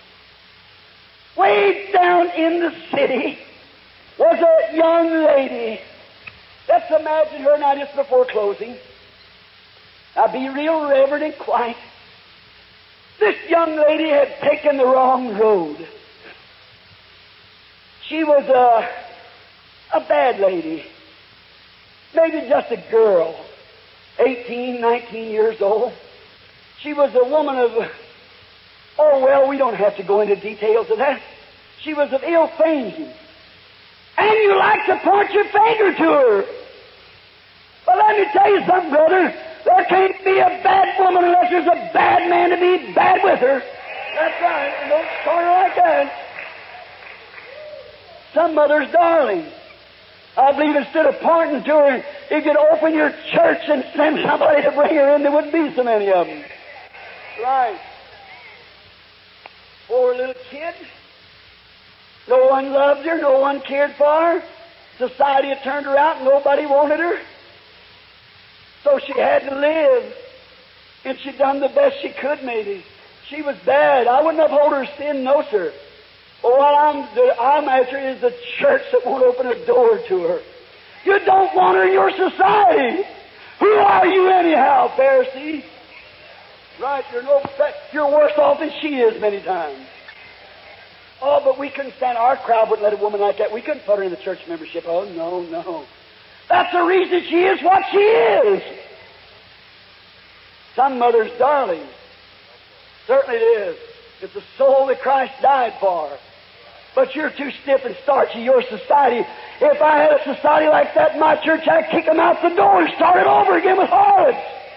way down in the city was a young lady. Let's imagine her now just before closing. Now be real reverent and quiet. This young lady had taken the wrong road. She was a, a bad lady. Maybe just a girl, eighteen, nineteen years old. She was a woman of, oh well, we don't have to go into details of that. She was of ill fame. And you like to point your finger to her. But let me tell you something, brother. There can't be a bad woman unless there's a bad man to be bad with her. That's right. And don't start her like that. Some mother's darling. I believe instead of pointing to her, if you'd open your church and send somebody to bring her in, there wouldn't be so many of them. Right. Poor little kid. No one loved her. No one cared for her. Society had turned her out and nobody wanted her. So she had to live. And she done the best she could, maybe. She was bad. I wouldn't uphold her sin, no, sir. But what I'm, I'm after is the church that won't open a door to her. You don't want her in your society. Who are you anyhow, Pharisee? Right, you're no, you're worse off than she is many times. Oh, but we couldn't stand, our crowd wouldn't let a woman like that. We couldn't put her in the church membership. Oh, no, no. That's the reason she is what she is. Some mother's darling. Certainly it is. It's the soul that Christ died for. But you're too stiff and starchy, your society. If I had a society like that in my church, I'd kick them out the door and start it over again with harlots.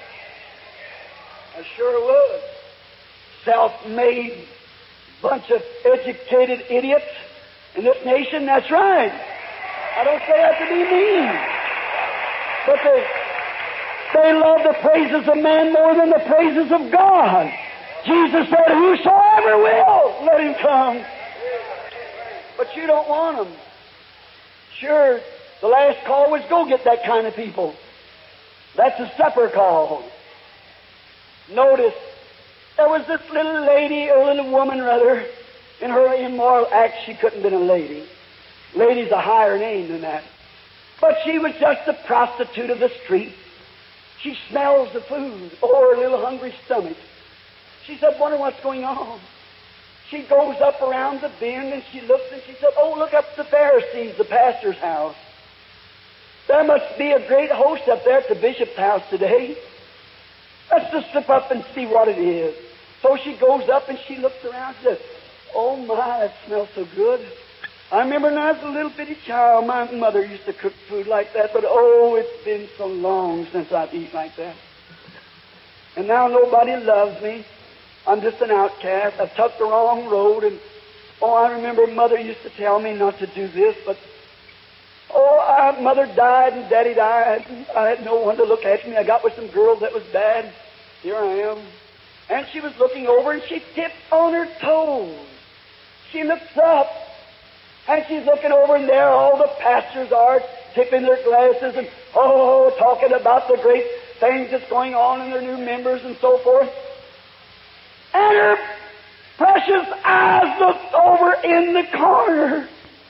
I sure would. Self-made bunch of educated idiots in this nation, that's right. I don't say that to be mean. But they, they love the praises of man more than the praises of God. Jesus said, whosoever will, let him come. But you don't want them. Sure, the last call was go get that kind of people. That's a supper call. Notice, there was this little lady, or little woman rather, in her immoral act, she couldn't have been a lady. Lady's a higher name than that. But she was just a prostitute of the street. She smells the food. Oh, her little hungry stomach. She said, wonder what's going on. She goes up around the bend and she looks and she said, oh, look up the Pharisees, the pastor's house. There must be a great host up there at the bishop's house today. Let's just slip up and see what it is. So she goes up and she looks around and says, oh my, that smells so good. I remember when I was a little bitty child, my mother used to cook food like that, but oh, it's been so long since I've eaten like that. And now nobody loves me. I'm just an outcast. I've took the wrong road, and oh, I remember Mother used to tell me not to do this, but oh, I, Mother died and Daddy died. And I had no one to look after me. I got with some girls that was bad. Here I am. And she was looking over, and she tipped on her toes. She looks up, and she's looking over, and there all the pastors are tipping their glasses and oh, talking about the great things that's going on and their new members and so forth. And her precious eyes looked over in the corner.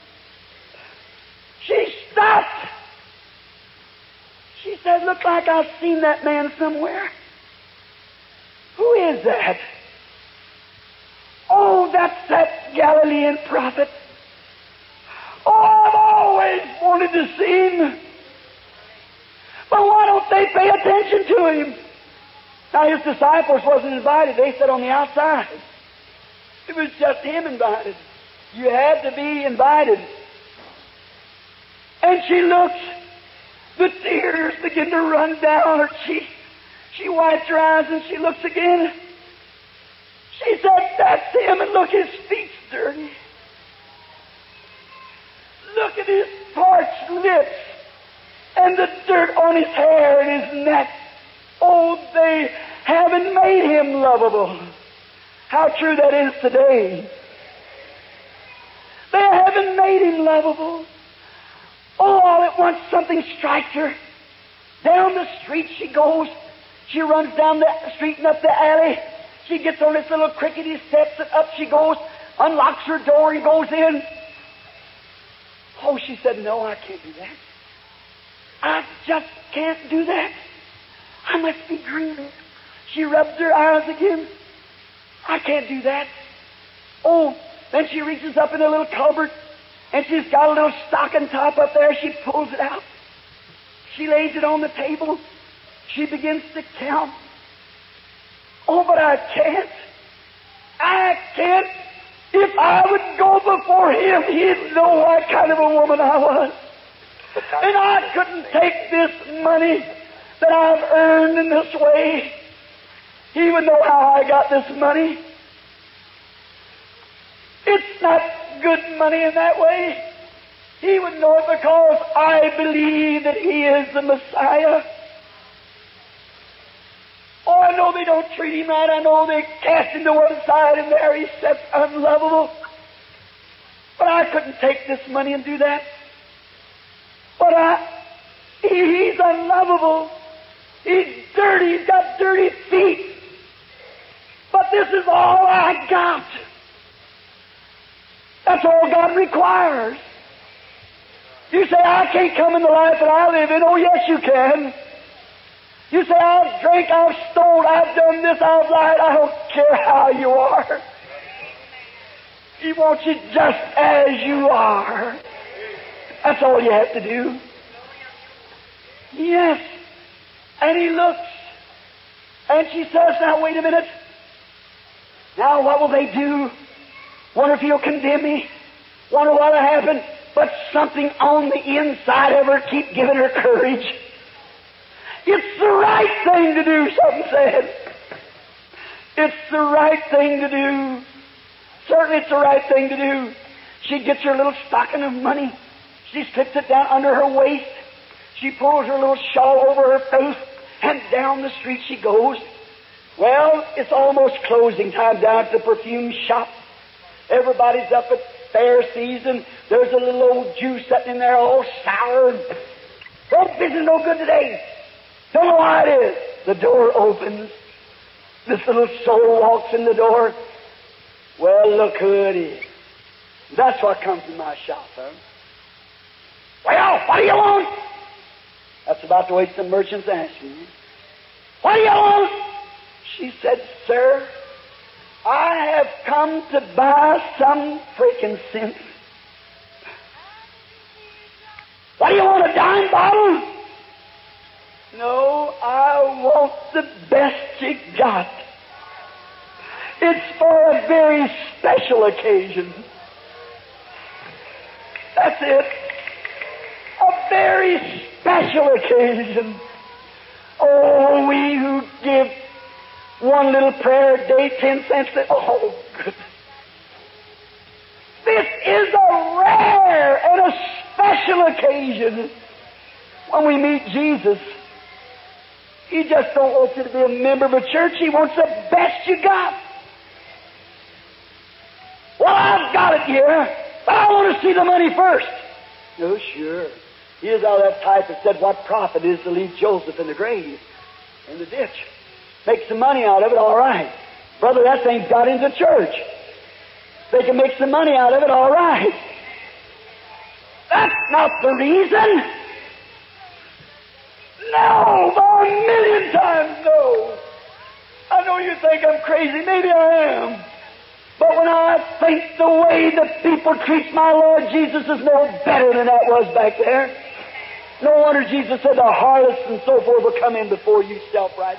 She stopped. She said, "Look like I've seen that man somewhere. Who is that?" "Oh, that's that Galilean prophet. Oh, I've always wanted to see him. But why don't they pay attention to him?" Now, his disciples wasn't invited. They sat on the outside. It was just him invited. You had to be invited. And she looked. The tears began to run down her cheeks. She wiped her eyes and she looks again. She said, "That's him, and look, his feet's dirty. Look at his parched lips and the dirt on his hair and his neck. Oh, they haven't made him lovable." How true that is today. They haven't made him lovable. Oh, all at once something strikes her. Down the street she goes. She runs down the street and up the alley. She gets on this little crickety steps and up she goes, unlocks her door and goes in. Oh, she said, "No, I can't do that. I just can't do that. I must be dreaming." She rubs her eyes again. "I can't do that." Oh, then she reaches up in a little cupboard and she's got a little stocking top up there. She pulls it out. She lays it on the table. She begins to count. "Oh, but I can't. I can't. If I would go before him, he'd know what kind of a woman I was. And I couldn't take this money that I've earned in this way. He would know how I got this money. It's not good money in that way. He would know it because I believe that he is the Messiah. Oh, I know they don't treat him right. I know they cast him to one side and there he sits unlovable. But I couldn't take this money and do that. But I, he, he's unlovable. He's dirty. He's got dirty feet. But this is all I got. That's all God requires. You say, "I can't come in the life that I live in." Oh, yes, you can. You say, "I've drank, I've stole, I've done this, I've lied." I don't care how you are. He wants you just as you are. That's all you have to do. Yes. And he looks. And she says, "Now, wait a minute. Now, what will they do? Wonder if he'll condemn me. Wonder what'll happen." But something on the inside of her keep giving her courage. It's the right thing to do, something said. It's the right thing to do. Certainly it's the right thing to do. She gets her little stocking of money. She slips it down under her waist. She pulls her little shawl over her face, and down the street she goes. Well, it's almost closing time down at the perfume shop. Everybody's up at fair season. There's a little old Jew sitting in there all sour. "Oh, business no good today. Don't know why it is." The door opens. This little soul walks in the door. "Well, look who it is. That's what comes in my shop, huh?" "Well, what do you want?" That's about the way some merchants answer me. "What do you want?" She said, "Sir, I have come to buy some frankincense." "What do you want, a dime bottle?" "No, I want the best you got. It's for a very special occasion." That's it. A very special occasion. Oh, we who give one little prayer a day, ten cents. Oh, goodness. This is a rare and a special occasion when we meet Jesus. He just don't want you to be a member of a church. He wants the best you got. "Well, I've got it here, but I want to see the money first." "Oh, sure." He is out of that type that said, "What profit is to leave Joseph in the grave?" in the ditch. Make some money out of it, all right. Brother, that thing's got into church. They can make some money out of it, all right. That's not the reason. No, a million times no. I know you think I'm crazy. Maybe I am. But when I think the way the people treat my Lord Jesus is no better than that was back there. No wonder Jesus said the harlots and so forth will come in before you, self-righteous.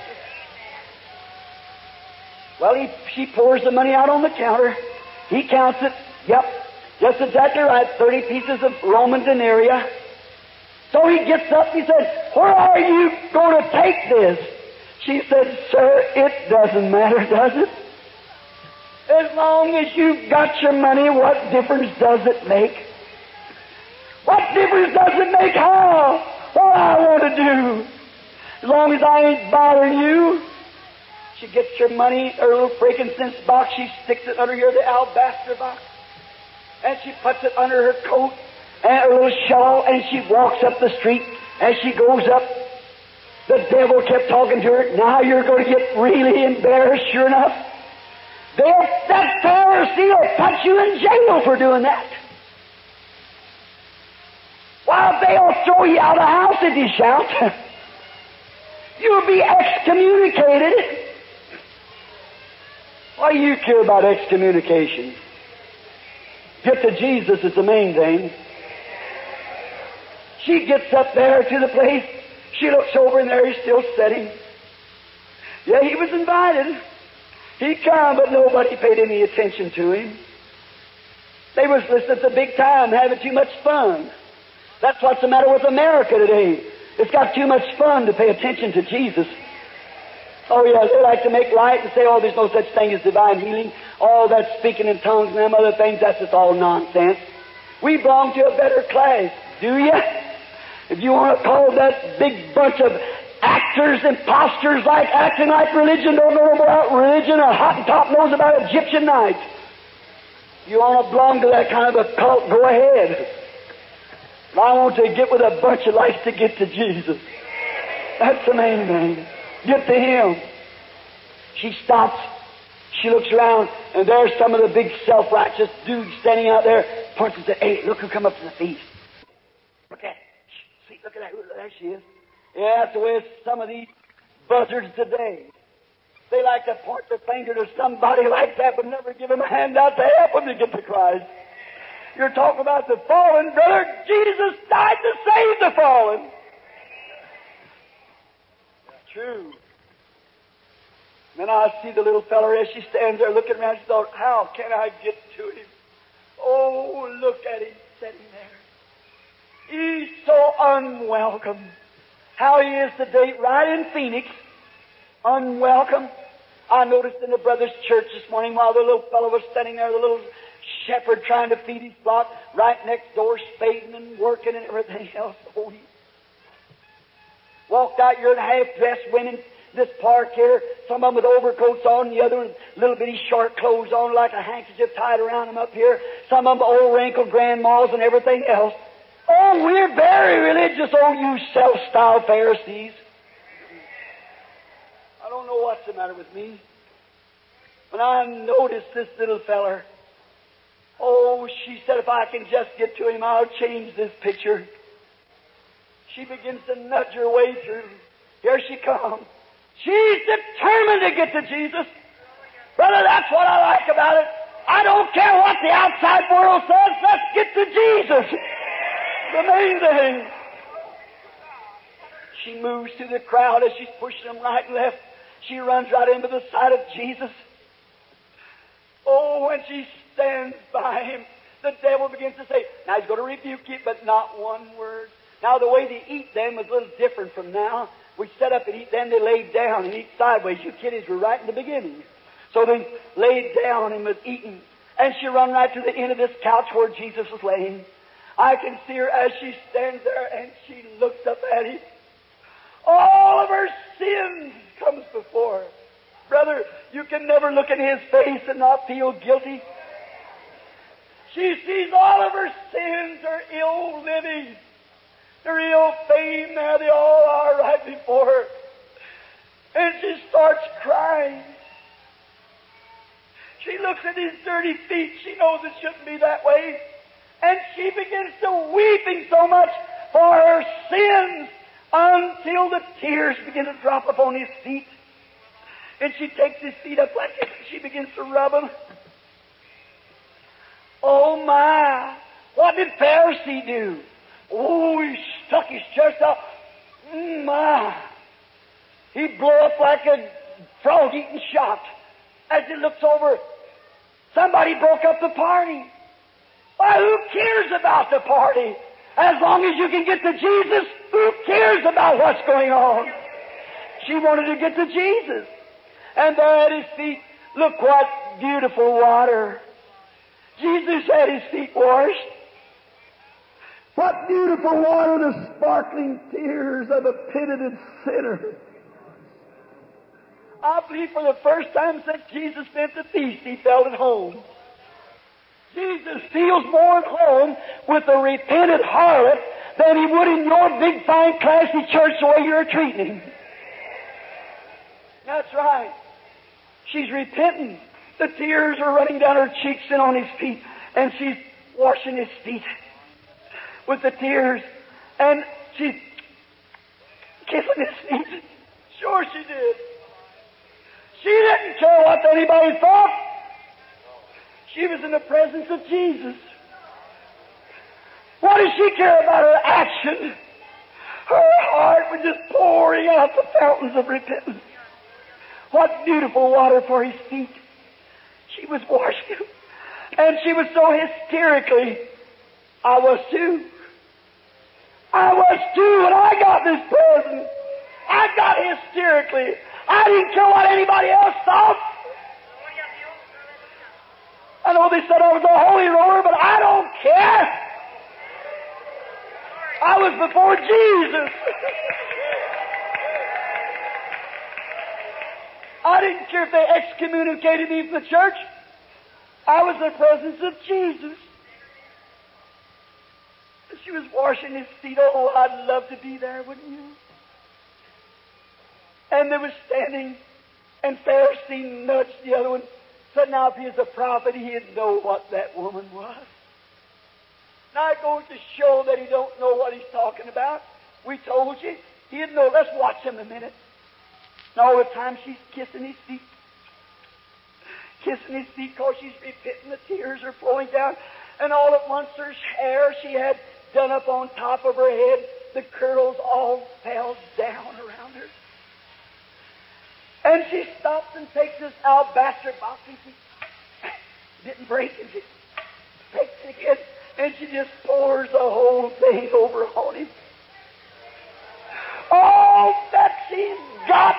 Well, he, she pours the money out on the counter. He counts it. Yep, just exactly right. Thirty pieces of Roman denarii. So he gets up. He said, "Where are you going to take this?" She said, "Sir, it doesn't matter, does it? As long as you've got your money, what difference does it make? What difference does it make how? What I want to do? As long as I ain't bothering you." She gets her money, her little frankincense box, she sticks it under here, the alabaster box, and she puts it under her coat and her little shawl, and she walks up the street. As she goes up, the devil kept talking to her. "Now you're going to get really embarrassed, sure enough. They'll, that Pharisee will put you in jail for doing that. Why, they'll throw you out of the house if you shout. You'll be excommunicated." Why do you care about excommunication? Get to Jesus is the main thing. She gets up there to the place. She looks over, and there he's still sitting. Yeah, he was invited. He come, but nobody paid any attention to him. They was listening to big time, having too much fun. That's what's the matter with America today. It's got too much fun to pay attention to Jesus. Oh, yeah, they like to make light and say, "Oh, there's no such thing as divine healing. All that speaking in tongues and them other things, that's just all nonsense." We belong to a better class, do you? If you want to call that big bunch of actors, imposters, like acting like religion, don't know about religion, or Hottentot knows about Egyptian nights. You want to belong to that kind of a cult, go ahead. But I want to get with a bunch of likes to get to Jesus. That's the main thing. Get to Him. She stops. She looks around, and there's some of the big self-righteous dudes standing out there, points and says, "Hey, look who come up to the feast. Look at See, look at that. There she is." Yeah, that's the way some of these buzzards today. They like to point their finger to somebody like that, but never give them a hand out to help them to get to Christ. You're talking about the fallen, brother. Jesus died to save the fallen. True. Then I see the little feller as she stands there looking around. She thought, "How can I get to him? Oh, look at him sitting there. He's so unwelcome. How he is today, right in Phoenix. Unwelcome." I noticed in the brother's church this morning while the little fellow was standing there, the little shepherd trying to feed his flock, right next door, spading and working and everything else. Oh, he walked out here in half-dressed women, this park here, some of them with overcoats on, the other with little bitty short clothes on like a handkerchief tied around them up here, some of them old wrinkled grandmas and everything else. Oh, we're very religious, oh, you self-styled Pharisees. I don't know what's the matter with me. When I noticed this little feller, oh, she said, "If I can just get to him, I'll change this picture." She begins to nudge her way through. Here she comes. She's determined to get to Jesus. Brother, that's what I like about it. I don't care what the outside world says. Let's get to Jesus. The main thing. She moves through the crowd as she's pushing them right and left. She runs right into the side of Jesus. Oh, when she stands by him, the devil begins to say, now he's going to rebuke you, but not one word. Now, the way they eat then was a little different from now. We set up and eat, then they laid down and eat sideways. You kiddies were right in the beginning. So they laid down and was eating. And she run right to the end of this couch where Jesus was laying. I can see her as she stands there and she looks up at him. All of her sins comes before her. Brother, you can never look in his face and not feel guilty. She sees all of her sins, her ill living, her ill fame. There they all are right before her. And she starts crying. She looks at his dirty feet. She knows it shouldn't be that way. And she begins to weeping so much for her sins until the tears begin to drop upon his feet. And she takes his feet up like this and she begins to rub them. Oh my! What did Pharisee do? Oh, he stuck his chest out. Mm, my! He blew up like a frog eating shot. As he looks over, somebody broke up the party. Why, who cares about the party? As long as you can get to Jesus, who cares about what's going on? She wanted to get to Jesus. And there at his feet, look what beautiful water. Jesus had his feet washed. What beautiful water, the sparkling tears of a penitent sinner. I believe for the first time since Jesus been at the feast, he felt at home. Jesus feels more at home with a repentant harlot than he would in your big, fine, classy church the way you're treating him. That's right. She's repenting. The tears are running down her cheeks and on his feet, and she's washing his feet with the tears, and she's kissing his feet. Sure she did. She didn't care what anybody thought. She was in the presence of Jesus. What does she care about her action? Her heart was just pouring out the fountains of repentance. What beautiful water for his feet. She was washing him. And she was so hysterically. I was too. I was too when I got this present. I got hysterically. I didn't care what anybody else thought. I know they said I was a holy roller, but I don't care. I was before Jesus. I didn't care if they excommunicated me from the church. I was in the presence of Jesus. She was washing his feet. Oh, I'd love to be there, wouldn't you? And they were standing, and Pharisee nudged the other one. Said, now, if he is a prophet, he'd know what that woman was. Now, it goes to show that he don't know what he's talking about. We told you. He'd know. Let's watch him a minute. And all the time she's kissing his feet. Kissing his feet because she's repenting. The tears are flowing down. And all at once her hair she had done up on top of her head, the curls all fell down around her. And she stops and takes this alabaster box and she didn't break it. She takes it again and she just pours the whole thing over on him. All that she's got.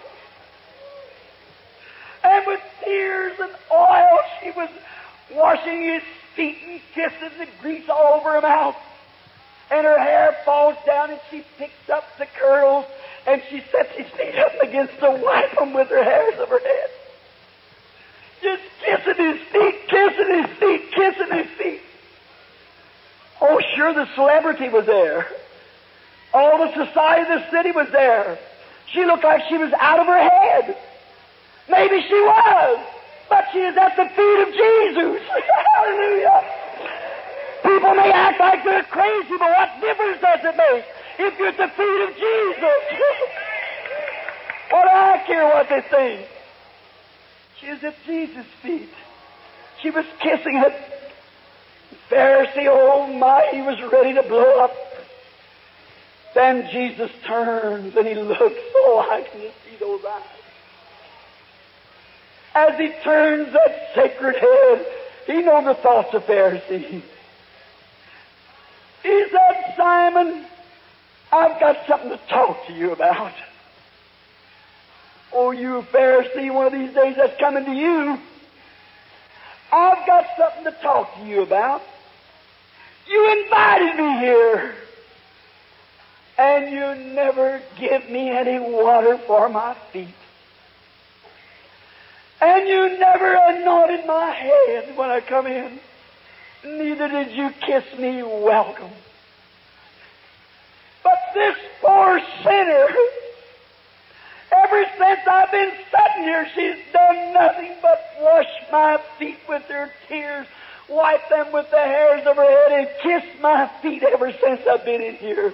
And with tears and oil she was washing his feet and kissing the grease all over her mouth. And her hair falls down and she picks up the curls and she sets his feet up against to wipe them with her hairs of her head. Just kissing his feet, kissing his feet, kissing his feet. Oh, sure, the celebrity was there. All the society of the city was there. She looked like she was out of her head. Maybe she was, but she is at the feet of Jesus. Hallelujah. People may act like they're crazy, but what difference does it make if you're at the feet of Jesus? What do I care what they think? She is at Jesus' feet. She was kissing it. The Pharisee, oh my, he was ready to blow up. Then Jesus turns and he looks. Oh, I can just see those eyes. As he turns that sacred head, he knows the thoughts of Pharisees. He said, Simon, I've got something to talk to you about. Oh, you Pharisee, one of these days that's coming to you. I've got something to talk to you about. You invited me here. And you never give me any water for my feet. And you never anointed my head when I come in. Neither did you kiss me welcome. But this poor sinner Ever since I've been sitting here, she's done nothing but wash my feet with her tears, wipe them with the hairs of her head, and kiss my feet ever since I've been in here.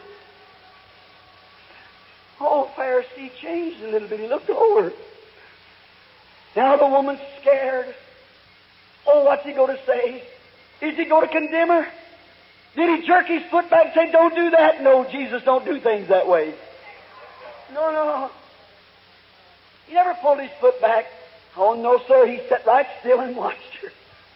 Oh, Pharisee changed a little bit. He looked over. Now the woman's scared. Oh, what's he going to say? Is he going to condemn her? Did he jerk his foot back and say, don't do that? No, Jesus don't do things that way. No, no. He never pulled his foot back. Oh, no, sir. He sat right still and watched her.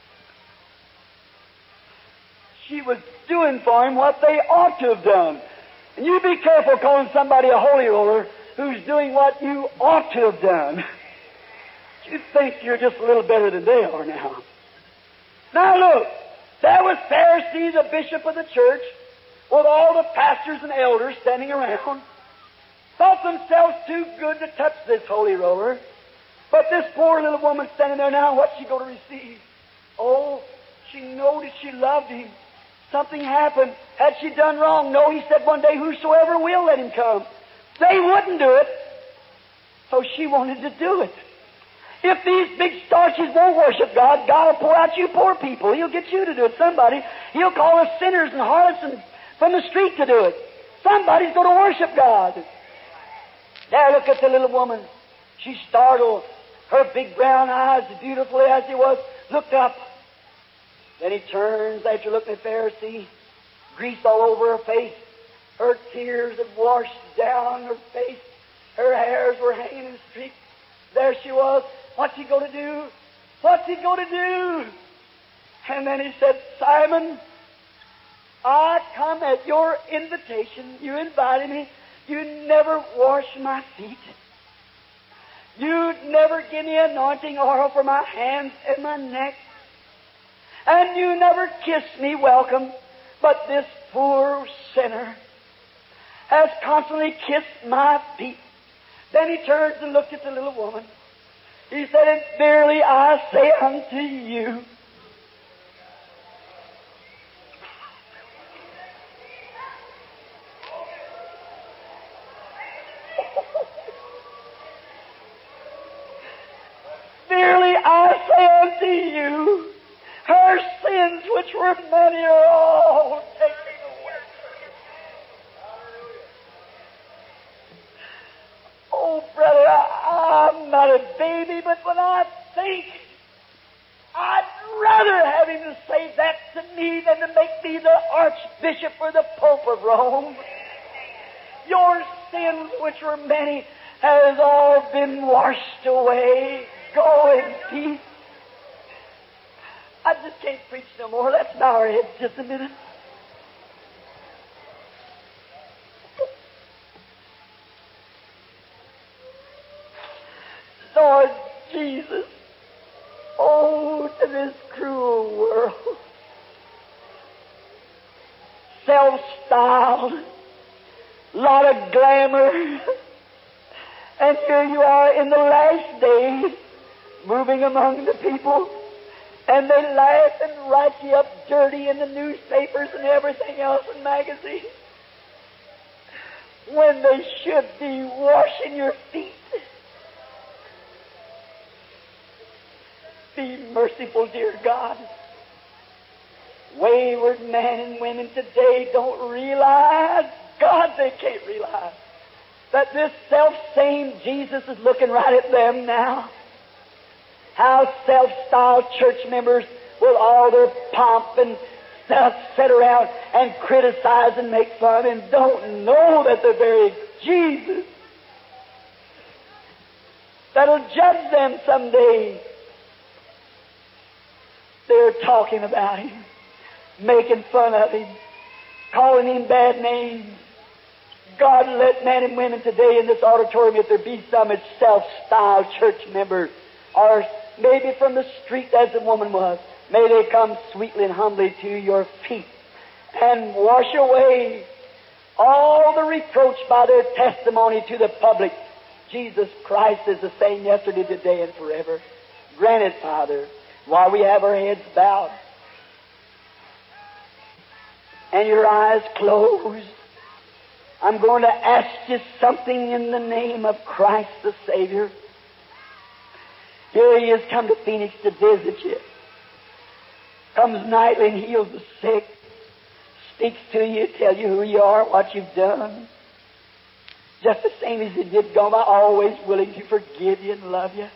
She was doing for him what they ought to have done. And you be careful calling somebody a holy roller who's doing what you ought to have done. You think you're just a little better than they are now. Now look, there was Pharisees, a bishop of the church, with all the pastors and elders standing around, thought themselves too good to touch this holy roller. But this poor little woman standing there now, what's she going to receive? Oh, she noticed she loved him. Something happened. Had she done wrong? No, he said one day, whosoever will, let him come. They wouldn't do it, so she wanted to do it. If these big starches won't worship God, God will pour out you poor people. He'll get you to do it. Somebody, He'll call us sinners and harlots and from the street to do it. Somebody's going to worship God. There, look at the little woman. She startled. Her big brown eyes, beautiful as he was, looked up. Then he turns after looking at Pharisee, grease all over her face. Her tears had washed down her face. Her hairs were hanging in streaks. There she was. What's he going to do? What's he going to do? And then he said, Simon, I come at your invitation. You invited me. You never wash my feet. You never give me anointing oil for my hands and my neck. And you never kiss me welcome. But this poor sinner has constantly kissed my feet. Then he turns and looked at the little woman. He said, and verily I say unto you, verily I say unto you, her sins which were many are all taken away. Oh, brother, I, I'm not a baby, but when I think, I'd rather have him to say that to me than to make me the Archbishop or the Pope of Rome. Your sins, which were many, has all been washed away. Go in peace. I just can't preach no more. Let's bow our heads just a minute. Lord Jesus, oh, to this cruel world, self-styled, lot of glamour, and here you are in the last days, moving among the people, and they laugh and write you up dirty in the newspapers and everything else in magazines, when they should be washing your feet. Be merciful, dear God. Wayward men and women today don't realize, God, they can't realize, that this self-same Jesus is looking right at them now. How self-styled church members with all their pomp and stuff sit around and criticize and make fun and don't know that the very Jesus that'll judge them someday, they're talking about him, making fun of him, calling him bad names. God, let men and women today in this auditorium, if there be some self-styled church members, or maybe from the street as the woman was, may they come sweetly and humbly to your feet and wash away all the reproach by their testimony to the public. Jesus Christ is the same yesterday, today, and forever. Grant it, Father, while we have our heads bowed and your eyes closed. I'm going to ask you something in the name of Christ the Savior. Here He is come to Phoenix to visit you. Comes nightly and heals the sick. Speaks to you, tell you who you are, what you've done. Just the same as He did go by, always willing to forgive you and love you.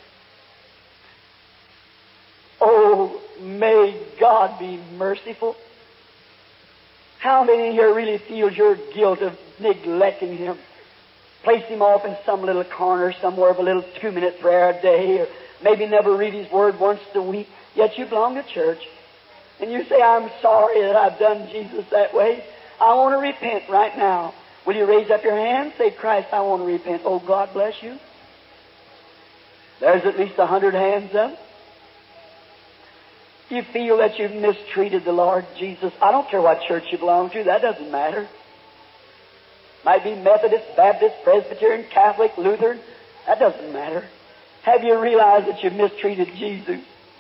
Oh, may God be merciful. How many here really feels your guilt of neglecting Him? Place Him off in some little corner somewhere of a little two-minute prayer a day, or maybe never read His Word once a week, yet you belong to church. And you say, I'm sorry that I've done Jesus that way. I want to repent right now. Will you raise up your hand? Say, Christ, I want to repent. Oh, God bless you. There's at least a hundred hands up. You feel that you've mistreated the Lord Jesus. I don't care what church you belong to. That doesn't matter. Might be Methodist, Baptist, Presbyterian, Catholic, Lutheran. That doesn't matter. Have you realized that you've mistreated Jesus?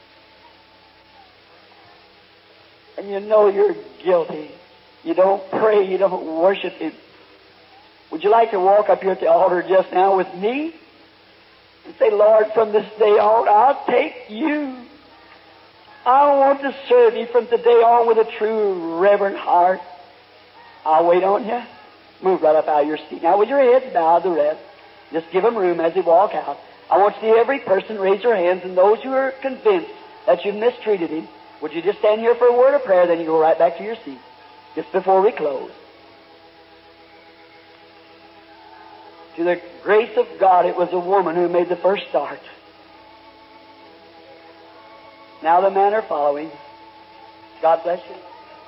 And you know you're guilty. You don't pray. You don't worship Him. Would you like to walk up here at the altar just now with me? And say, Lord, from this day on, I'll take You. I want to serve You from today on with a true, reverent heart. I'll wait on You. Move right up out of your seat. Now, with your heads bowed, the rest, just give them room as they walk out. I want to see every person raise their hands, and those who are convinced that you've mistreated Him, would you just stand here for a word of prayer, then you go right back to your seat, just before we close. To the grace of God, it was a woman who made the first start. Now the men are following. God bless you.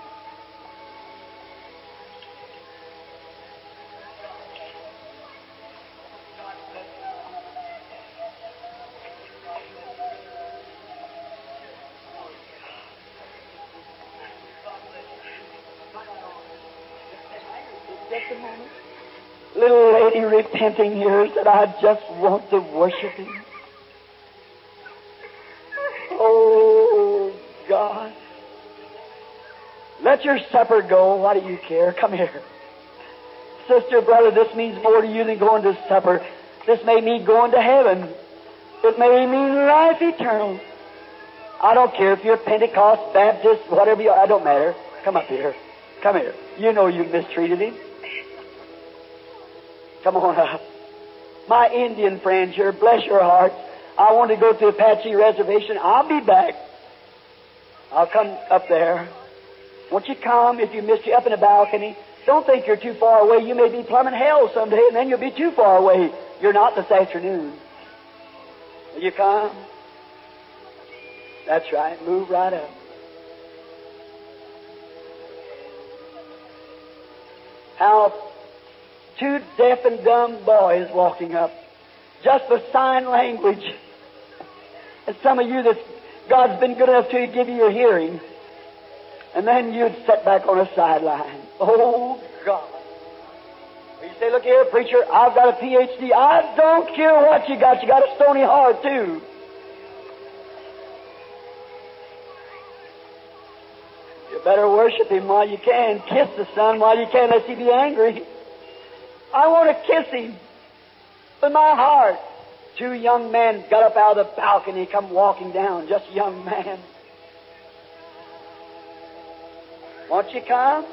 Just a moment. Little lady repenting here said, I just want to worship Him. Oh, God. Let your supper go. What do you care? Come here. Sister, brother, this means more to you than going to supper. This may mean going to heaven. It may mean life eternal. I don't care if you're Pentecost, Baptist, whatever you are. It don't matter. Come up here. Come here. You know you mistreated Him. Come on up. My Indian friends here, bless your hearts. I want to go to Apache Reservation. I'll be back. I'll come up there. Won't you come if you missed you up in the balcony? Don't think you're too far away. You may be plumbing hell someday, and then you'll be too far away. You're not this afternoon. Will you come? That's right. Move right up. How two deaf and dumb boys walking up, just for sign language. And some of you that God's been good enough to give you your hearing, and then you'd sit back on a sideline. Oh, God. You say, look here, preacher, I've got a P H D. I don't care what you got. You got a stony heart, too. You better worship Him while you can. Kiss the Son while you can, lest He be angry. I want to kiss Him with my heart. Two young men got up out of the balcony, come walking down, just young men. Won't you come?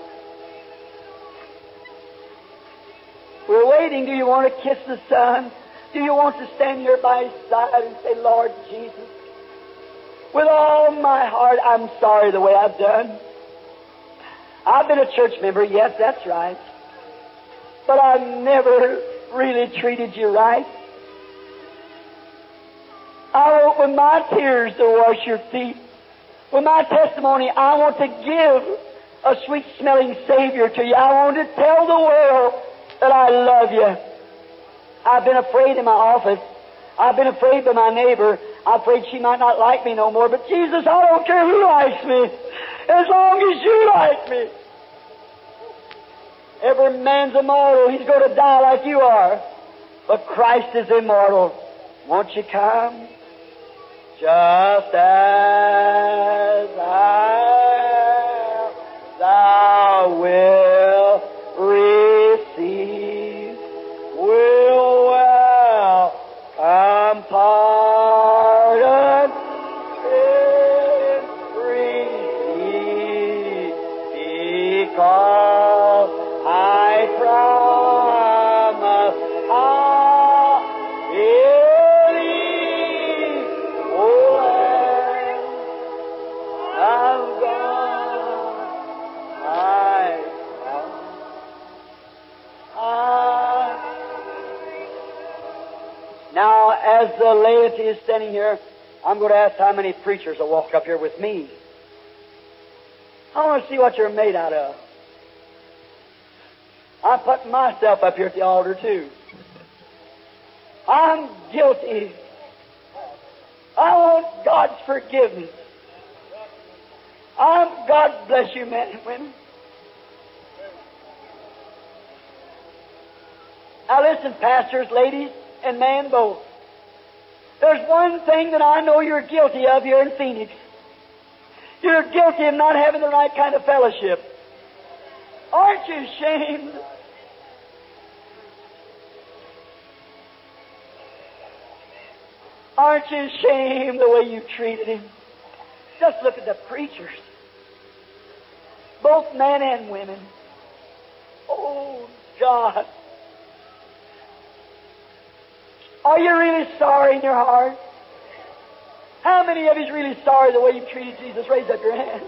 We're waiting. Do you want to kiss the Son? Do you want to stand here by His side and say, Lord Jesus, with all my heart, I'm sorry the way I've done. I've been a church member, yes, that's right. But I've never really treated you right. I want with my tears to wash your feet. With my testimony, I want to give a sweet-smelling Savior to you. I want to tell the world that I love you. I've been afraid in my office. I've been afraid by my neighbor. I'm afraid she might not like me no more. But Jesus, I don't care who likes me, as long as you like me. Every man's immortal. He's going to die like you are. But Christ is immortal. Won't you come? Just as I am, thou wilt receive. as the laity is standing here, I'm going to ask how many preachers will walk up here with me. I want to see what you're made out of. I'm putting myself up here at the altar too. I'm guilty. I want God's forgiveness. I'm, God bless you, men and women. Now listen, pastors, ladies, and men both. There's one thing that I know you're guilty of here in Phoenix. You're guilty of not having the right kind of fellowship. Aren't you ashamed? Aren't you ashamed the way you treated him? Just look at the preachers. Both men and women. Oh, God. Are you really sorry in your heart? How many of you is really sorry the way you treated Jesus? Raise up your hand.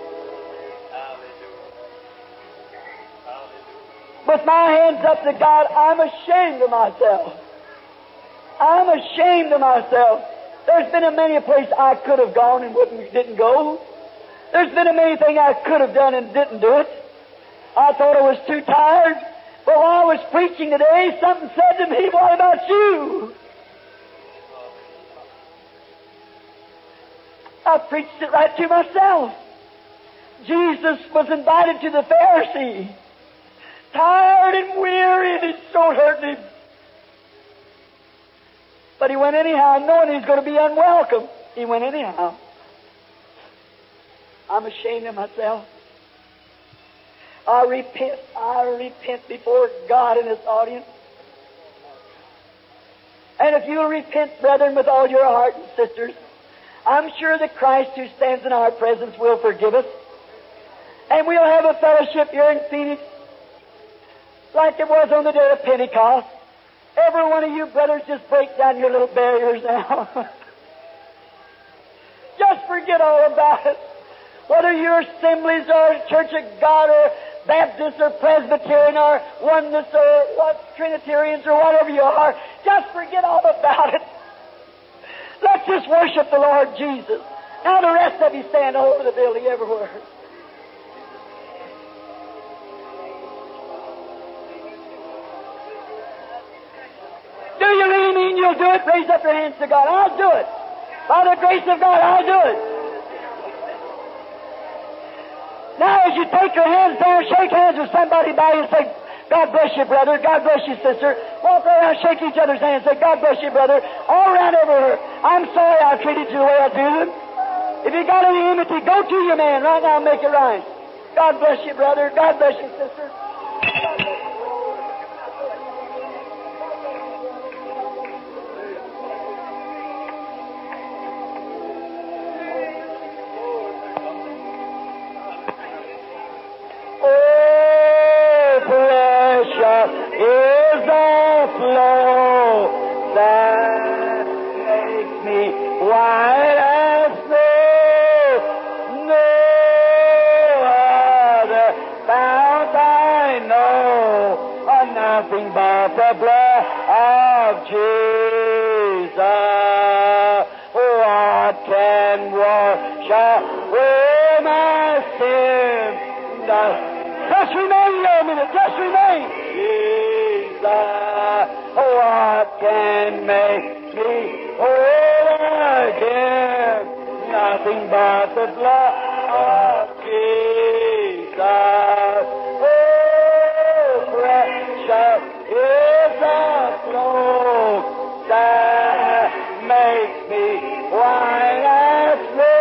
With my hands up to God, I'm ashamed of myself. I'm ashamed of myself. There's been a many places I could have gone and wouldn't, didn't go. There's been a many things I could have done and didn't do it. I thought I was too tired. But while I was preaching today, something said to me, what about you? I preached it right to myself. Jesus was invited to the Pharisee, tired and weary, and his soul hurt him. But he went anyhow, knowing he was going to be unwelcome. He went anyhow. I'm ashamed of myself. I repent. I repent before God in this audience. And if you'll repent, brethren, with all your heart and sisters, I'm sure that Christ who stands in our presence will forgive us. And we'll have a fellowship here in Phoenix like it was on the day of Pentecost. Every one of you brothers, just break down your little barriers now. Just forget all about it. Whether you're Assemblies or Church of God or Baptist or Presbyterian or Oneness or what, Trinitarians or whatever you are, just forget all about it. Let's just worship the Lord Jesus. Now the rest of you stand all over the building everywhere. Do you really mean you'll do it? Raise up your hands to God. I'll do it. By the grace of God, I'll do it. Now as you take your hands down, shake hands with somebody by you and say, God bless you, brother. God bless you, sister. Walk around, shake each other's hands, say, God bless you, brother. All around everywhere. I'm sorry I treated you the way I treated them. If you got any enmity, go to your man right now and make it right. God bless you, brother. God bless you, sister. God bless you. Is the flow that makes me white as snow. No other fount I know, or nothing but the blood of Jesus. What can wash away my sin? Just remain a minute, just remain. Jesus, what can make me whole again? Nothing but the blood of Jesus. Oh, precious is the flow that makes me white as snow.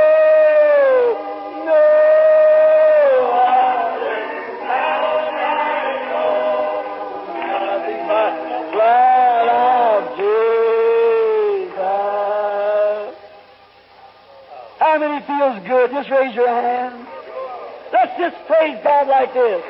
How many feels good? Just raise your hand. Let's just praise God like this.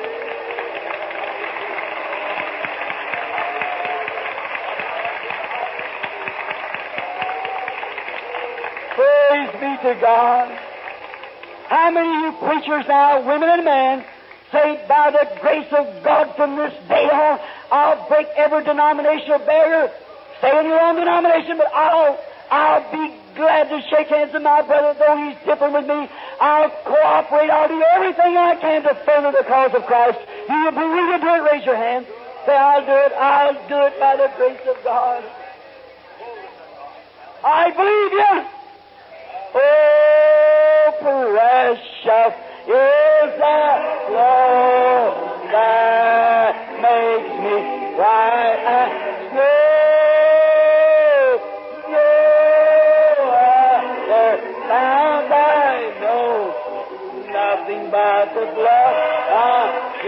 Praise be to God. How many of you preachers now, women and men, say, by the grace of God from this day on, I'll break every denominational barrier, stay in your own denomination, but I'll, I'll be glad to shake hands with my brother, though he's different with me. I'll cooperate. I'll do everything I can to further the cause of Christ. You will be willing to do it? Raise your hand. Say, I'll do it. I'll do it by the grace of God. I believe you. Oh, precious is the flow that makes me right and slow. No other found I know, nothing but the blood of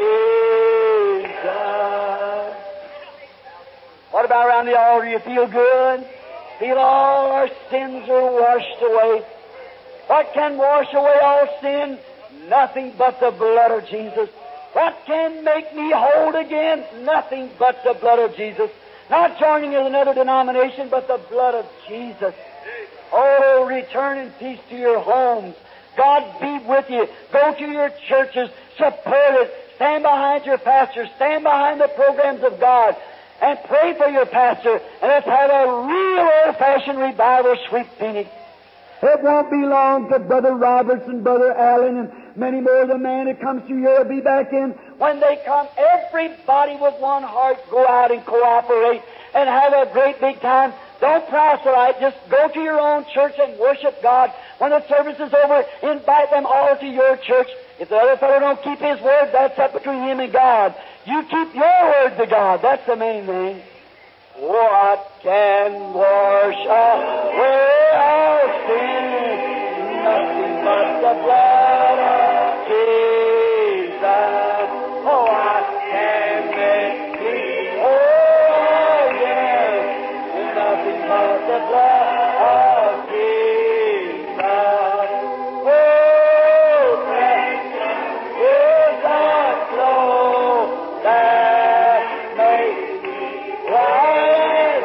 Jesus. What about around the altar? You feel good? Feel all our sins are washed away. What can wash away all sin? Nothing but the blood of Jesus. What can make me whole again? Nothing but the blood of Jesus. Not joining in another denomination, but the blood of Jesus. Oh, return in peace to your homes. God be with you. Go to your churches. Support it. Stand behind your pastor. Stand behind the programs of God. And pray for your pastor. And let's have a real old-fashioned revival sweep Phoenix. It won't be long till Brother Roberts and Brother Allen and many more of the men that comes through here will be back in. When they come, everybody with one heart go out and cooperate and have a great big time. Don't proselyte. Just go to your own church and worship God. When the service is over, invite them all to your church. If the other fellow don't keep his word, that's up between him and God. You keep your word to God. That's the main thing. What can wash away our sin? Nothing but the blood of Jesus. Oh, I can make me whole again. Nothing but the blood of Jesus. Oh, precious is the flow that makes me right.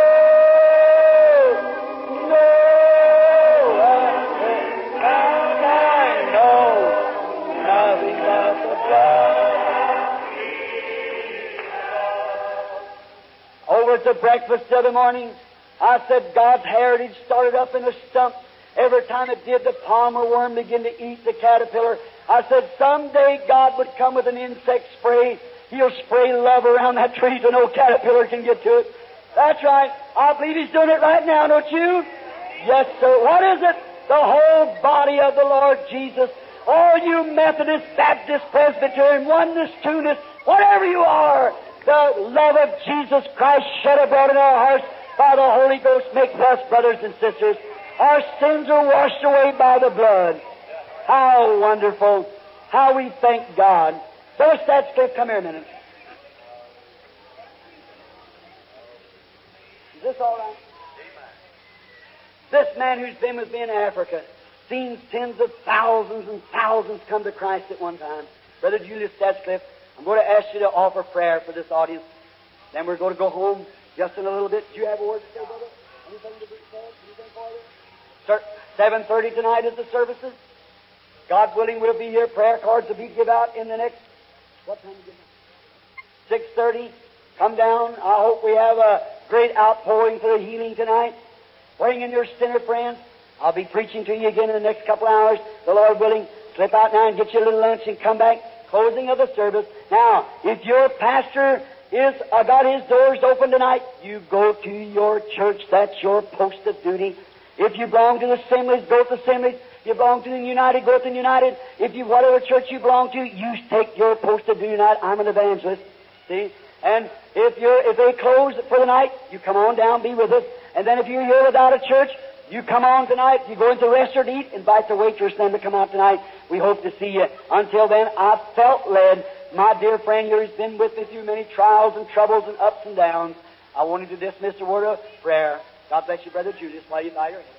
Over at the breakfast the other morning, I said God's heritage started up in a stump. Every time it did, the palmer worm began to eat the caterpillar. I said someday God would come with an insect spray. He'll spray love around that tree so no caterpillar can get to it. That's right. I believe He's doing it right now, don't you? Yes, sir. What is it? The whole body of the Lord Jesus. All you Methodist, Baptist, Presbyterian, Oneness, Two-ness, whatever you are, the love of Jesus Christ shed abroad in our hearts by the Holy Ghost makes us brothers and sisters. Our sins are washed away by the blood. How wonderful. How we thank God. So Statscliffe, come here a minute. Is this all right? This man who's been with me in Africa, seen tens of thousands and thousands come to Christ at one time. Brother Julius Statscliffe, I'm going to ask you to offer prayer for this audience. Then we're going to go home just in a little bit. Do you have a word to say, brother? Anything to be said? Anything for you? Sir, seven thirty tonight is the services. God willing, we'll be here. Prayer cards will be given out in the next... What time is it? six thirty. Come down. I hope we have a great outpouring for the healing tonight. Bring in your sinner friends. I'll be preaching to you again in the next couple of hours. The Lord willing, slip out now and get you a little lunch and come back. Closing of the service. Now, if your pastor is uh, got his doors open tonight, you go to your church. That's your post of duty. If you belong to the Assemblies, go to the Assemblies. If you belong to the United, go to the United. If you whatever church you belong to, you take your post of duty tonight. I'm an evangelist. See? And if you're if they close for the night, you come on down, be with us. And then if you're here without a church, you come on tonight. You go into the restaurant, eat, invite the waitress then to come out tonight. We hope to see you. Until then, I felt led. My dear friend here has been with me through many trials and troubles and ups and downs. I wanted to dismiss a word of prayer. God bless you, Brother Julius, while you bow your head.